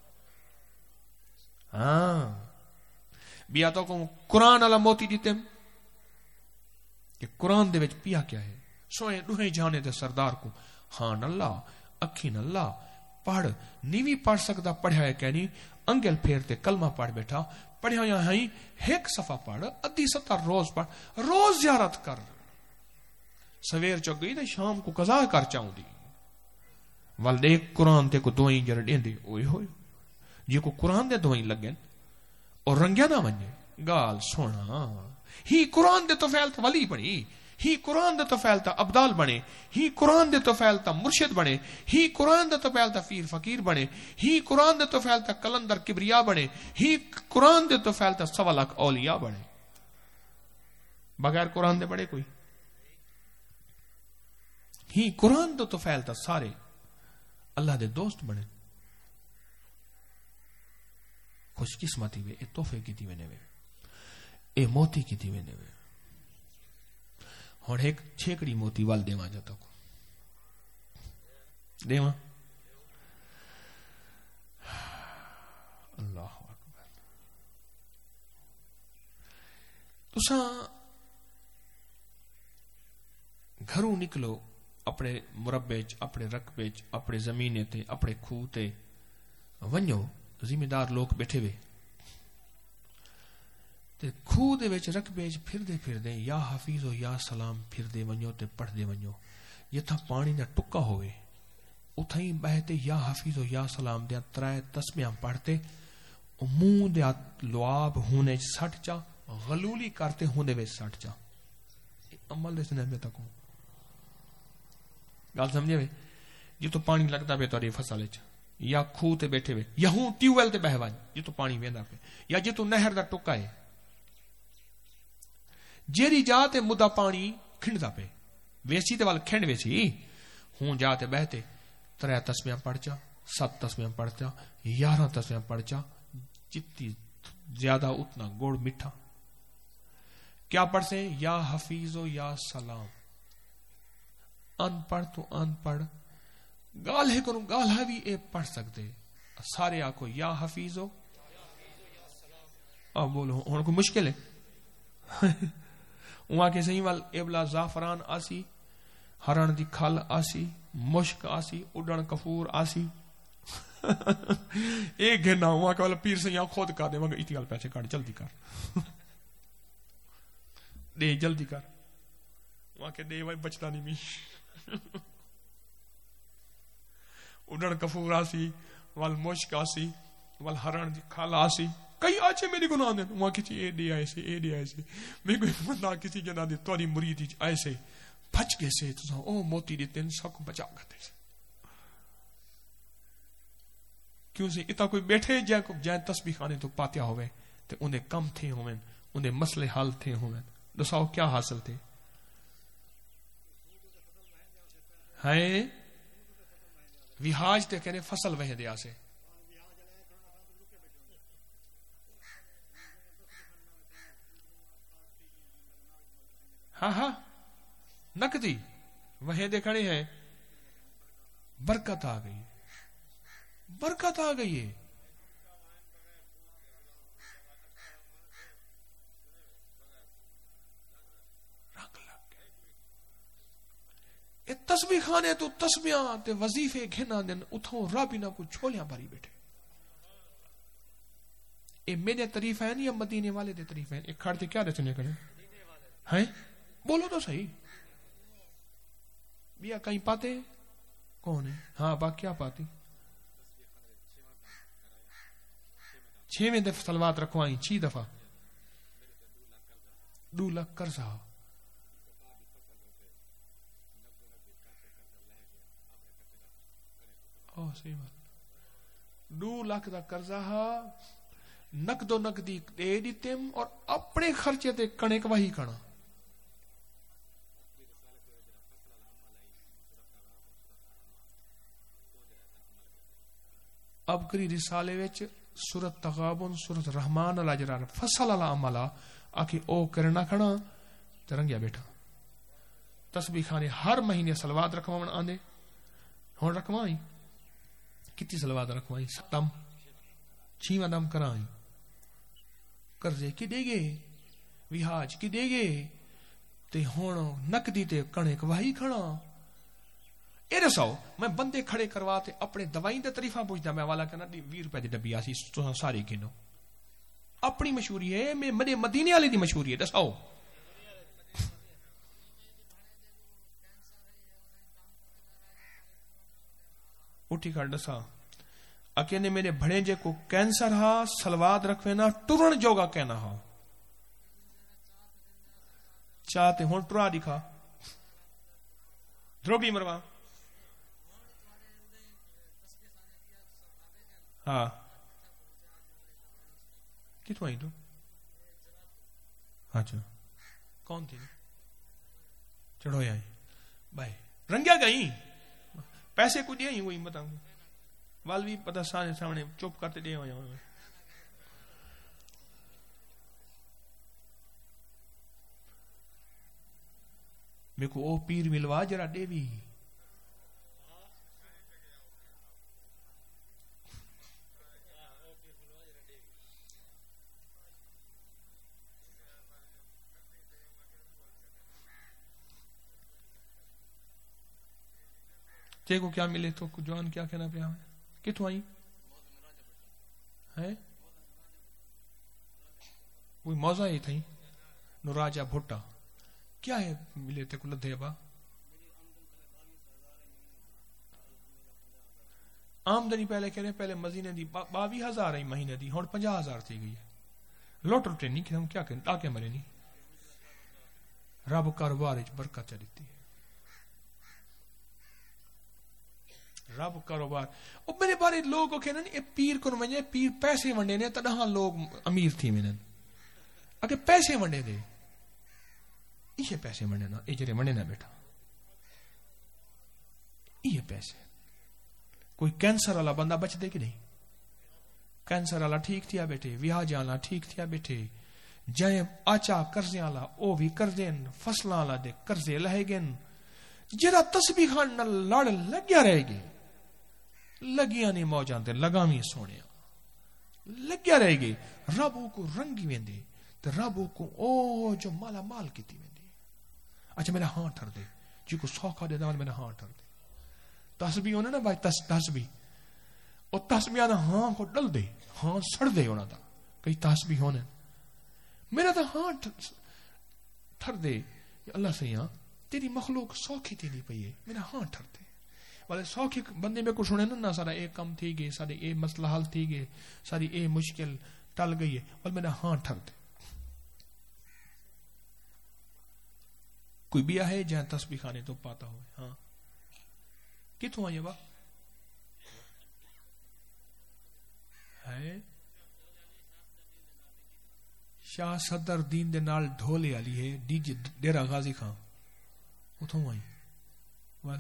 ہاں بیا تو کو قرآن والا موتی دیتے ہم کہ قرآن دے وچ پیا کیا ہے سوئے دوہیں جانے دے سردار کو ہاں اللہ اکھین اللہ پڑھ نیوی پڑھ سکتا پڑھیا ہے کہنی انگل پھیرتے کلمہ پڑھ بیٹھا پڑھیا یہاں ہی ایک صفحہ پڑھ ادھی ستر روز پڑھ روز زیارت کر سویر چک گئی تو شام کو قضا کر چاہوں دی والدے قرآن تے کو دوئیں جر دیں دے اوئے ہوئے جی کو قرآن دے دوئیں لگن اور رنگیا نہ منجے گال سونا ہی قرآن دے تو فیلتا ولی بنی ہی قرآن دے تو فیلتا عبدال بنے ہی قرآن دے تو فیلتا مرشد بنے ہی قرآن دے تو فیلتا فیر فقیر بنے ہی قرآن دے تو فیلتا کلندر کبریا بنے ہی قرآن دے تو فیلتا سوا لاکھ اولیاء بنے بغیر قرآن دے بڑے کوئی ہی قرآن دے تو فیلتا سارے اللہ دے دوست بنے خوش قسمتی وے اے توفے کی تھی وینے وے اے موتی کی تھی وینے وے اور ایک چھیکڑی موتی وال دیواں جاتا کو دیواں اللہ اکبر تساں گھروں نکلو اپنے مربے چ اپنے رقبے چ اپنے زمینے تے اپنے کھو تے ونجو ਜ਼ਿਮੀਂਦਾਰ ਲੋਕ ਬੈਠੇ ਵੇ ਤੇ ਖੂਹ ਦੇ ਵਿੱਚ ਰਕਬੇ 'ਚ ਫਿਰਦੇ ਫਿਰਦੇ ਯਾ ਹਫੀਜ਼ੋ ਯਾ ਸਲਾਮ ਫਿਰਦੇ ਵੰਜੋ ਤੇ ਪੜ੍ਹਦੇ ਵੰਜੋ ਜਿੱਥਾਂ ਪਾਣੀ ਦਾ ਟੁੱਕਾ ਹੋਵੇ ਉੱਥੇ ਹੀ ਬਹਿਤੇ ਯਾ ਹਫੀਜ਼ੋ ਯਾ ਸਲਾਮ ਦੀਆਂ ਤਰੇ ਤਸਬੀਹਾਂ ਪੜ੍ਹਤੇ منہ دیا لعاب ہونے سٹ چا غلولی کرتے ہونے وچ سٹ چا عمل اس نے تک گل سمجھے وے جی تو پانی لگتا پہ تاری فصل وچ یا کھو تے بیٹھے وے یا ہوں ٹیوب ویل تے بہ ون جی تو پانی ویندا پہ یا جی تو نہر دا ٹکا ہے جیری جا تے مدہ پانی کھنڈدا پہ ویسی تے وال کھنڈ ویسی ہوں جا تے بہتے ترے تسبیحاں پڑھ چا سات تسبیحاں پڑھ چا یارہ تسبیحاں پڑھ چا جتنی زیادہ اتنا گوڑ میٹھا کیا پڑھ سے یا حفیظو یا سلام ان پڑھ تو ان پڑھ گال ہے کروں گال ہے بھی اے پڑھ سکتے سارے آکو یا حفیظو اب بولو ان کو مشکل ہے وہاں کے صحیح وال ابلا زعفران آسی ہرن دی کھل آسی مشک آسی اڈن کفور آسی ایک گھنا ہوا کہ والا پیر سے یہاں خود کر دے مگر اتی گل پیسے کاٹ جلدی کر دے جلدی کر وہاں کہ دے وائی بچتا نہیں می اڈن کفور آسی وال مشک آسی وال ہرن دی کھال آسی کئی آچے میری گناہ دیں وہاں کسی اے دے آئے سے اے دے آئے سے میں کوئی بندہ کسی جنہ دے توری مرید آئے سے پھچ گئے سے تو او موتی دی تین سب کو بچا گتے سے کیوں سے اتا کوئی بیٹھے جائے کو جائے تسبیح خانے تو پاتیا ہوئے تو انہیں کم تھے ہوئے انہیں مسئلے حل تھے ہوئے دساؤ کیا حاصل تھے ہے وحاج تے کہنے فصل وہیں دیا سے ہاں ہاں نقدی وہیں دے کھڑے ہیں برکت آ گئی برکت آ گئی ہے رنگ لگ گئے اے تسبیح خانے تو تسبیحاں تے وظیفے گھنا دن اتھوں رب نہ کو چھولیاں بھری بیٹھے اے میرے طریف ہیں یا مدینے والے دے طریف ہیں ایک کھڑتے کیا رچنے کریں ہیں بولو تو صحیح بیا کہیں پاتے کون ہے ہاں با کیا پاتی چھویں دفعہ صلوات رکھوائیں چھ دفعہ دو لاکھ قرضہ او صحیح بات دو لاکھ دا قرضہ نقد و نقدی دے دیتیم اور اپنے خرچے تے کنیک وہی کنا اب کری رسالے وچ سورت تغابن سورت رحمان اللہ جرار فصل اللہ عملہ آکے او کرنا کھڑا ترنگیا بیٹھا تسبیح خانے ہر مہینے صلوات رکھوائیں آندے ہون رکھوائیں کتنی صلوات رکھوائیں دم چھیواں دم کرائیں قرضے کی دے گے وحاج کی دے گے تے ہون نقدی تے کڑک وہی کھڑا اے رساؤ میں بندے کھڑے کرواتے اپنے دوائیں دے طریفہ پوچھتا میں والا کہنا ویر روپے دی ڈبی آسی ساری گنو اپنی مشہوری ہے میں مدے مدینے والے دی مشہوری ہے دساؤ اٹھی کر دسا اکینے میرے بھڑے جے کو کینسر ہا سلوات رکھوے نا ٹرن جوگا کہنا ہا چاہتے ہون ٹرا دکھا دروگی مروا ہاں کتوں آئی تو اچھا کون تھی چڑھو آئی بھائی رنگیا گئی پیسے کو دیا ہی وہی بتاؤں وال بھی پتہ سارے سامنے چپ کرتے دے ہوئے ہوئے میرے کو او پیر ملوا جرا دے بھی تے کو کیا ملے تو جوان کیا کہنا پیا کتوں آئی ہے کوئی موضوع ہی تھی نو راجہ بھٹا کیا ہے ملے تے کو لدھے با آمدنی پہلے کہنے پہلے مزینے دی باوی ہزار ہی مہینے دی ہون پنجا ہزار تھی گئی ہے لوٹ روٹے نہیں کہ ہم کیا کریں تاکہ مرے نہیں رب کاروبار اچ برکت چلیتی ہے رب کاروبار او میرے بارے لوگ کو کہنا نہیں پیر کو منجے پیر پیسے ونڈے نے تنہا لوگ امیر تھی منن اگر پیسے ونڈے دے یہ پیسے ونڈے نا اے جڑے ونڈے نہ بیٹھا یہ پیسے کوئی کینسر والا بندہ بچ دے کہ نہیں کینسر والا ٹھیک تھیا بیٹھے ویاج والا ٹھیک تھیا بیٹھے جائیں آچا قرضے والا او بھی قرضین فصلاں والا دے قرضے لہے گن جڑا تسبیح خان نال لڑ لگیا رہے گی لگیاں نہیں موجاں تے لگاویں سونیا لگیا رہے گی رب کو رنگی ویندے تے رب کو او جو مالا مال کیتی ویندی اچھا میرا ہاں ٹھر دے جی کو سوکھا دے دال میرا ہاں ٹھر دے تسبیح ہونے نا بھائی تس تسبیح او تسبیح نا ہاں کو ڈل دے ہاں سڑ دے ہونا دا کئی تسبیح ہونے میرا تو ہاں ٹھر دے اللہ سے یہاں تیری مخلوق سوکھی تھی نہیں پئی ہے میرا ہاں ٹھر دے والے سوکھی بندے میں کو سنے نا سارا اے کم تھی گئی سارے اے مسئلہ حل تھی گئی ساری اے مشکل ٹل گئی ہے بل میرا ہاں ٹھر دے کوئی بیا ہے جہاں تسبیح خانے تو پاتا ہوئے ہاں کتوں آئیے با ہے شاہ صدر دین دے نال ڈھولے والی ہے ڈی جے ڈیرا غازی خان اتوں آئی ول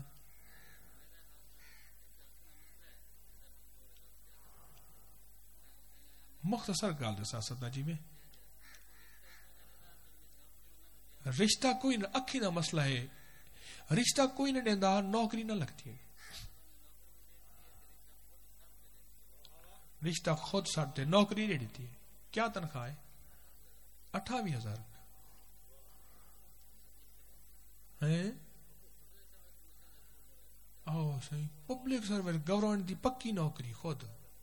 مختصر گال دسا صدر جی میں رشتہ کوئی نہ اکھی نہ مسئلہ ہے رشتہ کوئی نہ دیندا نوکری نہ لگتی ہے رشتہ خود سڑتے نوکری نہیں دیتی ہے کیا تنخواہ ہے اٹھاوی ہزار صحیح پبلک سروس گورنمنٹ دی پکی نوکری خود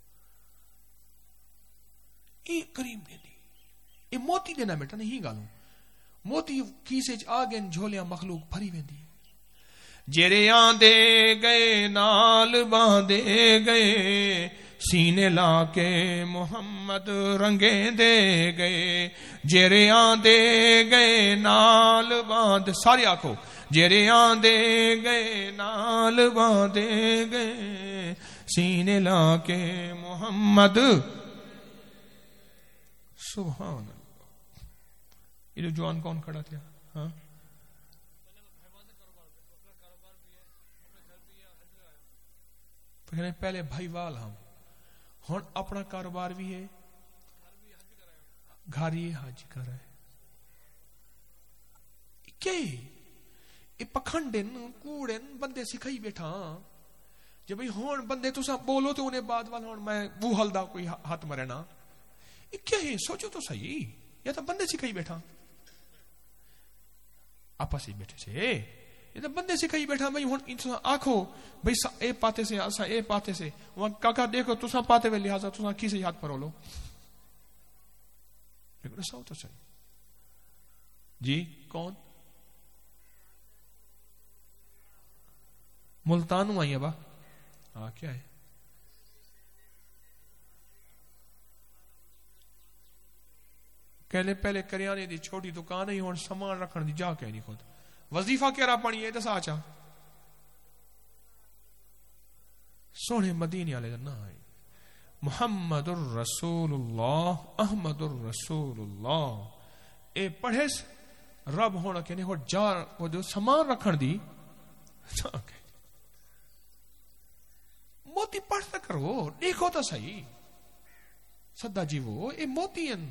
یہ کریم نے دی یہ موتی دینا بیٹا نہیں گالوں موتی کیسے آ گئے جھولیاں مخلوق بھری ویندی جیرے آندے گئے نال باندے گئے سینے لا کے محمد رنگے دے گئے جیرے آندے گئے نال باندھ ساری آنکھو جیرے آندے گئے نال باندے گئے سینے لا کے محمد سبحان اللہ یہ جو جوان کون کھڑا تھا ہاں پہلے بھائی وال ہم ہوں اپنا کاروبار بھی ہے گھر ہی حج کر رہے کیا یہ پکھنڈن کوڑن بندے سکھائی بیٹھا جب بھائی ہون بندے تو سب بولو تو انہیں بعد وال ہون میں وہ ہلدا کوئی ہاتھ مرنا یہ کیا ہے سوچو تو صحیح یا تو بندے سکھائی بیٹھا آپس ہی بیٹھے سے یہ تو بندے سکھائی بیٹھا بھائی ہوں آنکھو بھائی اے پاتے سے اسا اے پاتے سے وہاں کاکا دیکھو تسا پاتے ہوئے لہٰذا تسا کی سے ہاتھ پرو لو لیکن ایسا ہو تو صحیح جی کون ملتانو آئی ابا ہاں کیا ہے کہلے پہلے کریانے دی چھوٹی دکان ہی ہون سامان رکھن دی جا کہ نہیں خود وظیفہ کیا رہا پانی ہے دسا آچا سونے مدینے والے نہ آئے محمد الرسول اللہ احمد الرسول اللہ اے پڑھے رب ہونا کہ نہیں ہو جا وہ جو سامان رکھن دی موتی پڑھتا کرو دیکھو تو صحیح سدا جی وہ اے موتی ہیں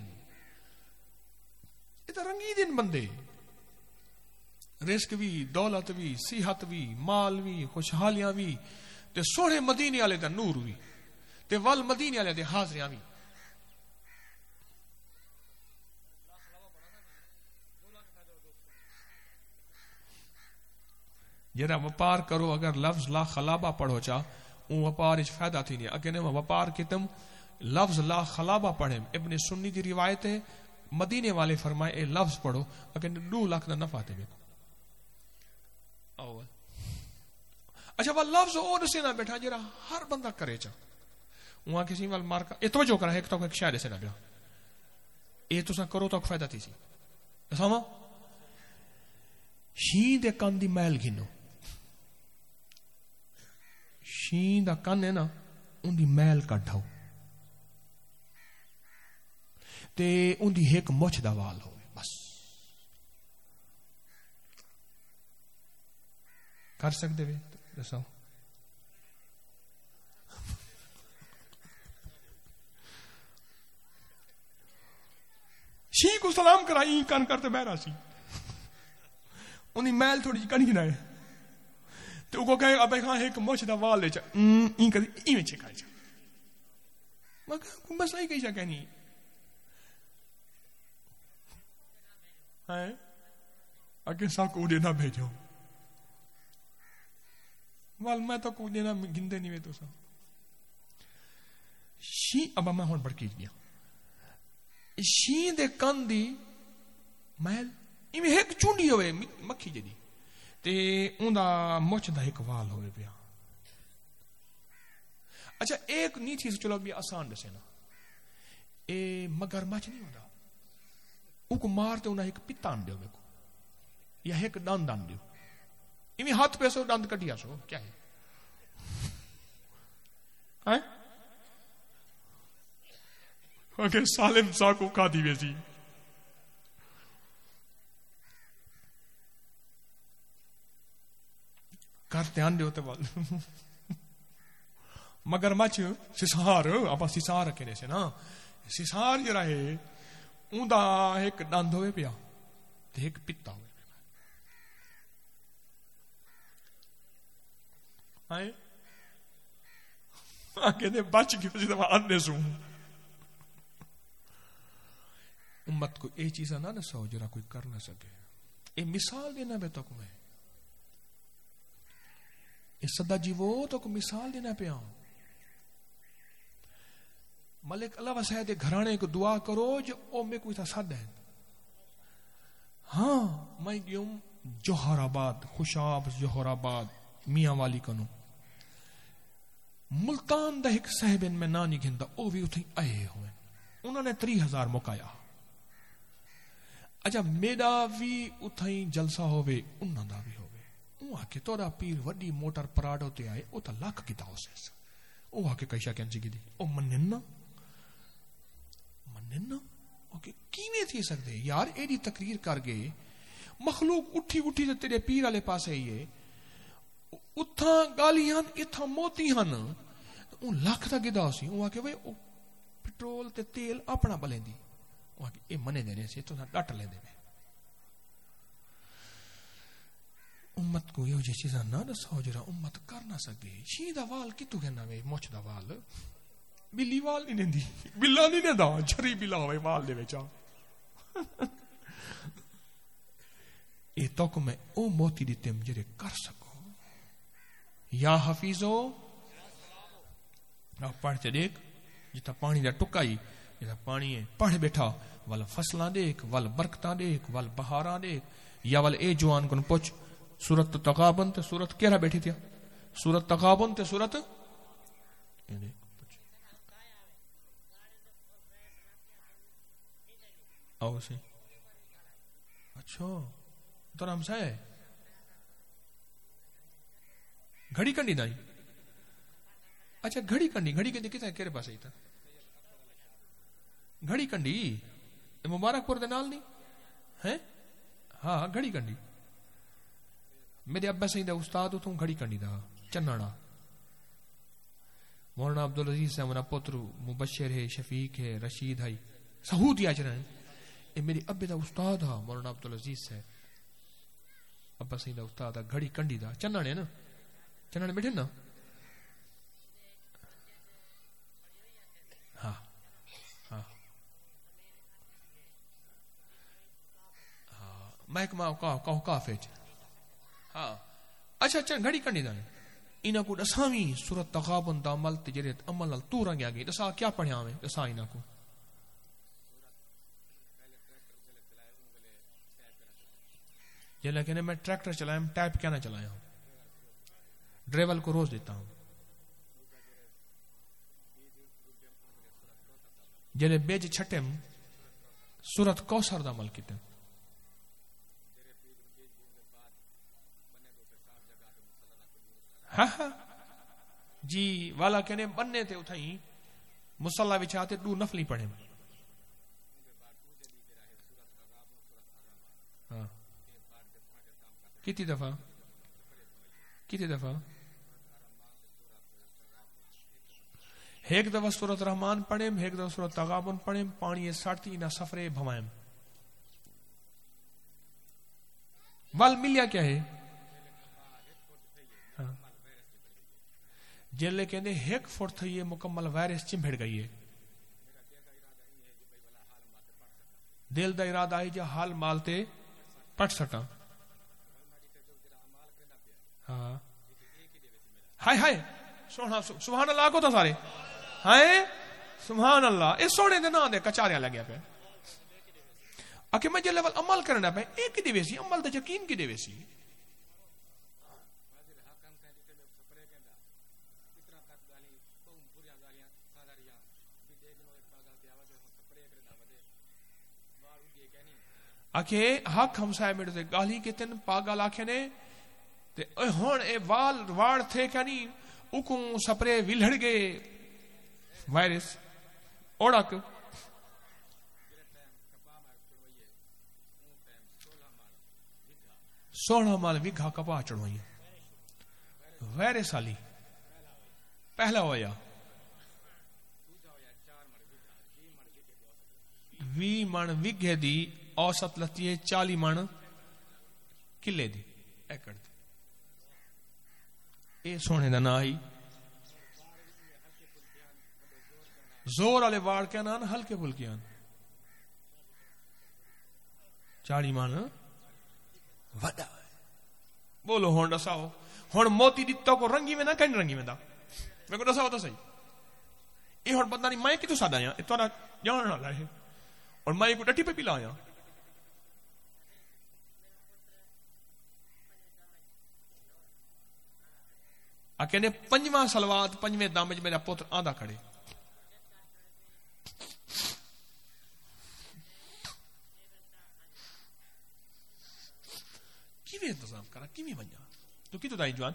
یہ تو رنگی دن بندے رزق بھی دولت بھی صحت بھی مال بھی خوشحالیاں بھی تے سونے مدینے والے دا نور بھی تے ول مدینے والے دے حاضریاں بھی جڑا وپار کرو اگر لفظ لا خلابہ پڑھو چا اون وپار وچ فائدہ تھی نہیں اگے نے وپار کتم لفظ لا خلابہ پڑھیں. ابن سنی دی روایت ہے, مدینے والے فرمائے اے لفظ پڑھو اگر دو لاکھ دا نفع تے بیکو. اچھا وہ لفظ او دسے نہ بیٹھا جڑا ہر بندہ کرے چا وہاں کسی وال مار کا. اے توجہ کرا ایک تو ایک شاعر سے نہ بیٹھا اے تساں کرو تو فائدہ تھی سی. سما شین دے کان دی میل گھنو, شین دا کان ہے نا ان دی میل کڈھاؤ تے ان دی ایک مچھ دا وال ہوئے بس. کر سکتے وے دساؤ. شی کو سلام کرائی کان کرتے بہرا سی انہیں میل تھوڑی جی کنی گنائے تو کو کہے اب ایک ایک موچ دا وال لے چا این کر این میں چھکائے چا میں کہا مسئلہ ہی کہی چا کہنی ہے اگر سا کو دینا بھیجو وال میں تو کو دینا گندے نہیں وے تو سا شی اب میں ہون بڑکی گیا شین دے کان دی محل ایویں ایک چونڈی ہوئے مکھی جدی تے اون دا مچھ دا ایک وال ہوئے پیا. اچھا ایک نی چیز چلو بھی آسان دسے نا اے مگر مچھ نہیں ہوندا او کو مارتے انہاں ایک پتان دیو کو یا ایک ڈان دان دیو ایویں ہاتھ پہ سو ڈاند کڈیا سو کیا ہے ہیں اگر سالم سا کو کھا دی ویسی کر دھیان دیو تے وال مگر مچھ سسار آپ سسار رکھے سے نا سسار جڑا ہے اون دا ایک ڈند ہوئے پیا تے ایک پتا ہوئے آئے آگے دے بچ گئے پسی دفعہ آنے سوں. امت کو اے چیزاں نہ دساؤ جرا کوئی کر نہ سکے. اے مثال دینا بے تک میں اے صدا جی وہ تو کو مثال دینا پہ آؤں. ملک اللہ وسائے دے گھرانے کو دعا کرو جو او میں کوئی تھا سد ہے. ہاں میں گیوں جوہر آباد خوشاب جوہر آباد میاں والی کنو ملتان دا ایک صاحبین میں نانی گھندا او بھی اتھیں آئے ہوئے انہوں نے تری ہزار مکایا. اچھا میڈا بھی اتھیں جلسہ ہوئے انہوں دا بھی ہوئے او آکے توڑا پیر وڈی موٹر پراڈ ہوتے آئے او تا لاکھ کی داؤ سے او آکے کئیشا کین چکی دی او منننا منننا اوکے کیویں تھی سکتے یار ایڈی تقریر کر گئے مخلوق اٹھی اٹھی تے تیرے پیر والے پاسے ہی اتھاں گالیاں اتھاں موتی ہن اون لاکھ دا گدا سی او آکے وے او پٹرول تے تیل اپنا بلیندی او آکے اے منے دینے سے تو ڈٹ لیندے میں. امت کو یہ چیزاں نہ دساؤ جرا امت کر نہ سکے. شی دا وال کتو کہنا وے مچھ دا وال بلی وال نہیں دیندی بلا نہیں دیندا جھری بلا ہوئے وال دے وچ اے تک میں او موتی دتے جڑے کر سکو. یا حفیظو نہ پڑھتے دیکھ جتا پانی دا ٹکائی جتا پانی ہے پڑھ بیٹھا ول فصلاں دیکھ ول برکتاں دیکھ ول بہاراں دیکھ یا ول اے جوان کن پوچھ سورت تغابن تے سورت کیرا بیٹھی تھی سورت تغابن تے سورت آؤ سی اچھا تو رام سا ہے گھڑی کنڈی نائی. اچھا گھڑی کنڈی گھڑی کنڈی کتنے کیرے پاس ہی تھا گھڑی کنڈی مبارک پور دے نال نہیں ہے. ہاں گھڑی کنڈی میرے ابا سہی دا استاد اتوں گھڑی کنڈی دا چناڑا مولانا عبدالعزیز ہے مولانا پترو مبشر ہے شفیق ہے رشید ہے سہود یا چرا اے میرے ابے دا استاد ہے مولانا عبدالعزیز ہے ابا سہی دا استاد ہے گھڑی کنڈی دا چناڑے نا چناڑے بیٹھے نا. ہاں ہاں ہاں میں کہاں کہاں کافے ہاں اچھا اچھا گھڑی کنڈی دا انہاں کو دساویں سورۃ تغابن دا عمل تے جڑے عمل نال تو رنگیا گئی دسا کیا پڑھیا میں دسا انہاں کو جلے کہنے میں ٹریکٹر چلایا ٹائپ کیا نہ چلایا ہوں ڈرائیور کو روز دیتا ہوں جلے بیج چھٹم سورۃ کوثر دا عمل کیتے ہاں ہاں جی والا کہنے بننے تے اتھائیں مصلی وچاتے دو نفلی پڑھے ہاں کتنی دفعہ کتنی دفعہ ایک دفعہ سورۃ رحمان پڑھیں ایک دفعہ سورۃ تغابن پڑھیں پانی ساڑتی نہ سفرے بھوائیں وال ملیا کیا ہے ہاں جلے کہنے ایک فٹ تھی یہ مکمل وائرس چمبڑ گئی ہے دل دا ارادہ آئی جا حال مالتے پٹ سٹا ہاں ہائے ہائے سبحان اللہ کو تو سارے ہائے سبحان اللہ اس سونے دے نا دے کچاریا لگیا پہ اکے میں جے لیول عمل کرنا پہ ایک کی دیویسی عمل دے یقین کی دیویسی اکے حق ہمسائے میرے تے گالی کے تن پاگل آکھے نے تے ہون اے وال واڑ تھے کنی اکوں سپرے ویلھڑ گئے وائرس اوڑک سولہ مال وگھا کپا چڑھوئی وائرس والی پہلا ہویا وی من وگھے دی اوسط لتی ہے چالی من کلے دی ایکڑ دی اے سونے دا نا آئی زور والے واڑ کیا نان ہلکے پھلکیاں چالی من وڈا بولو ہون دساؤ ہون موتی دتا کو رنگی میں نہ کہیں رنگی میں دا میں کو دساؤ تو صحیح یہ ہون بندہ نہیں میں کی تو سادا یا اتنا جاننا لائے اور میں کو ڈٹی پہ پی لایا اکینے پنجواں سلوات پنجویں دامج میرا پوتر آدھا کھڑے کیویں انتظام کرا کیویں بنیا تو کی تو دائی جوان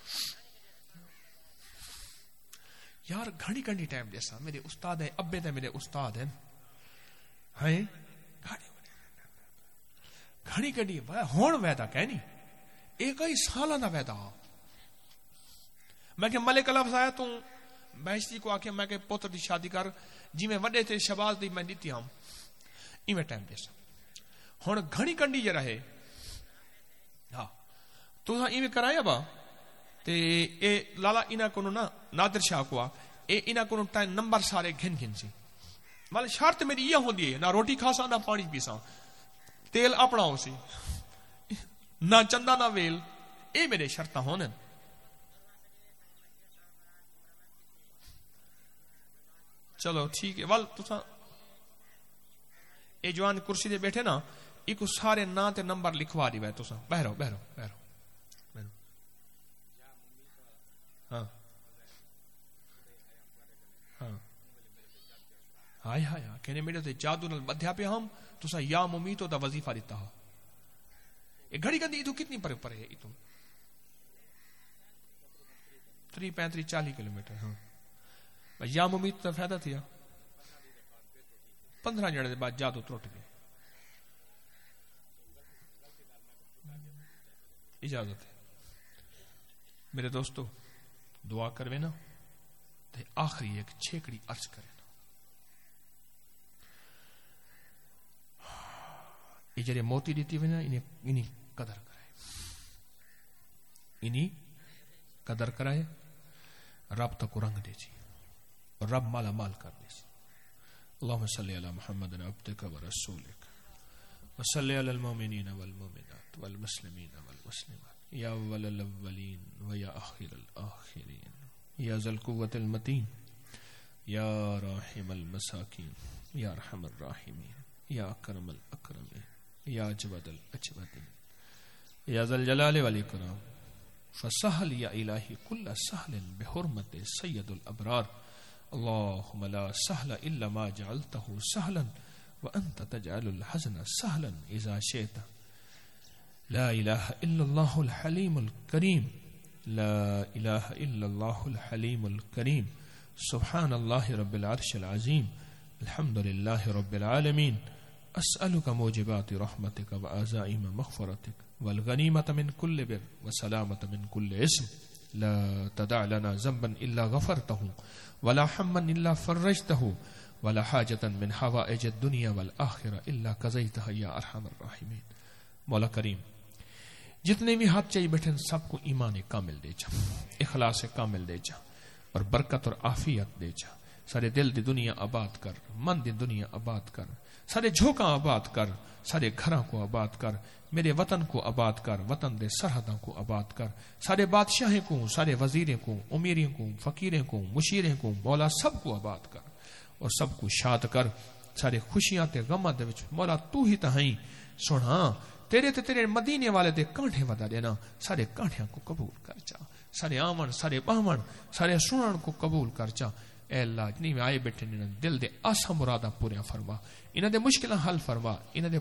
یار گھڑی گھڑی ٹائم جیسا میرے استاد ہیں ابے تے میرے استاد ہیں ہیں گھڑی گھڑی ہون ویدا کہنی ایک ہی سالہ نہ ویدا میں کہ ملک لفظ آیا تو بہشتی کو آکے میں کہ پوتر دی شادی کر جی میں وڈے تے شباز دی میں دیتی ہوں ایویں ٹائم جیسا ہون گھڑی کنڈی جے رہے ہاں تو ہاں ایویں کرائے با تے اے لالا اینا کنو نا نادر شاہ کو آ اے اینا کنو ٹائم نمبر سارے گھن گھن سی مال شرط میری یہ ہوندی ہے نہ روٹی کھاسا نہ پانی پیسا تیل اپنا ہو سی نہ چندہ نہ ویل اے میرے شرطہ ہونے چلو ٹھیک ہے ول تسا اے جوان کرسی دے بیٹھے نا ایک سارے نا تے نمبر لکھوا دی وے تسا بہرو بہرو بہرو بہرو ہاں ہاں ہائے ہائے ہاں کہنے میرے تے جادو نال بدھیا پہ ہم تسا یا ممیتو دا وظیفہ دیتا ہو اے گھڑی گندی تو کتنی پرے پرے ہے تو تری پینتری چالی کلومیٹر ہاں یا ممیت تو فائدہ تھیا پندرہ جڑے دے بعد جادو ترٹ گئے اجازت ہے میرے دوستو دعا کروے نا تے آخری ایک چھیکڑی عرض کرے نا یہ جڑے موتی دیتی ہوئے نا انہیں انہیں قدر کرائے انہیں قدر کرائے رب تک رنگ دے جی رب مالا مال کر دے اللہم صلی علی محمد عبدک و رسولک و صلی علی المومنین والمومنات والمسلمین والمسلمات یا اول الاولین و یا آخر الاخرین یا ذی القوة المتین یا راحم المساکین یا ارحم الراحمین یا اکرم الاکرمین یا اجود الاجودین یا ذی الجلال والاکرام فسهل یا الہی کل سهل بحرمت سید الابرار اللهم لا سهل الا ما جعلته سهلا وانت تجعل الحزن سهلا اذا شئت لا الہ الا اللہ الحلیم الکریم لا الہ الا اللہ الحلیم الکریم سبحان اللہ رب العرش العظیم الحمد للہ رب العالمین اسألک موجبات رحمتک وعزائم مغفرتک والغنیمة من كل بر وسلامة من كل اسم لا تدع لنا ذنبا الا غفرته ولا حما الا فرجته ولا حاجة من حوائج الدنيا والآخرة الا قضيتها يا ارحم الراحمين. مولا کریم جتنے بھی ہاتھ چاہیے بیٹھے سب کو ایمان کامل دے جا، اخلاص کامل دے جا اور برکت اور عافیت دے جا. سارے دل دی دنیا آباد کر، من دی دنیا آباد کر، سارے جھوکاں آباد کر، سارے گھراں کو آباد کر، میرے وطن کو آباد کر، وطن دے سرحدوں کو آباد کر، سارے بادشاہیں کو، سارے وزیریں کو، امیریں کو، فقیریں کو، مشیریں کو، مولا سب کو آباد کر اور سب کو شاد کر. سارے خوشیاں تے غماں دے وچ مولا تو ہی تہائیں سنا تیرے تے تیرے مدینے والے دے کانٹھے ودا دینا. سارے کانٹھیاں کو قبول کر جا، سارے آمن سارے باہمن سارے سنن کو قبول کر جا. اے اللہ جتنی میں آئے بیٹھے نے دل دے آسا مرادہ پوریا فرما، انہاں دے مشکلاں حل فرما، انہاں دے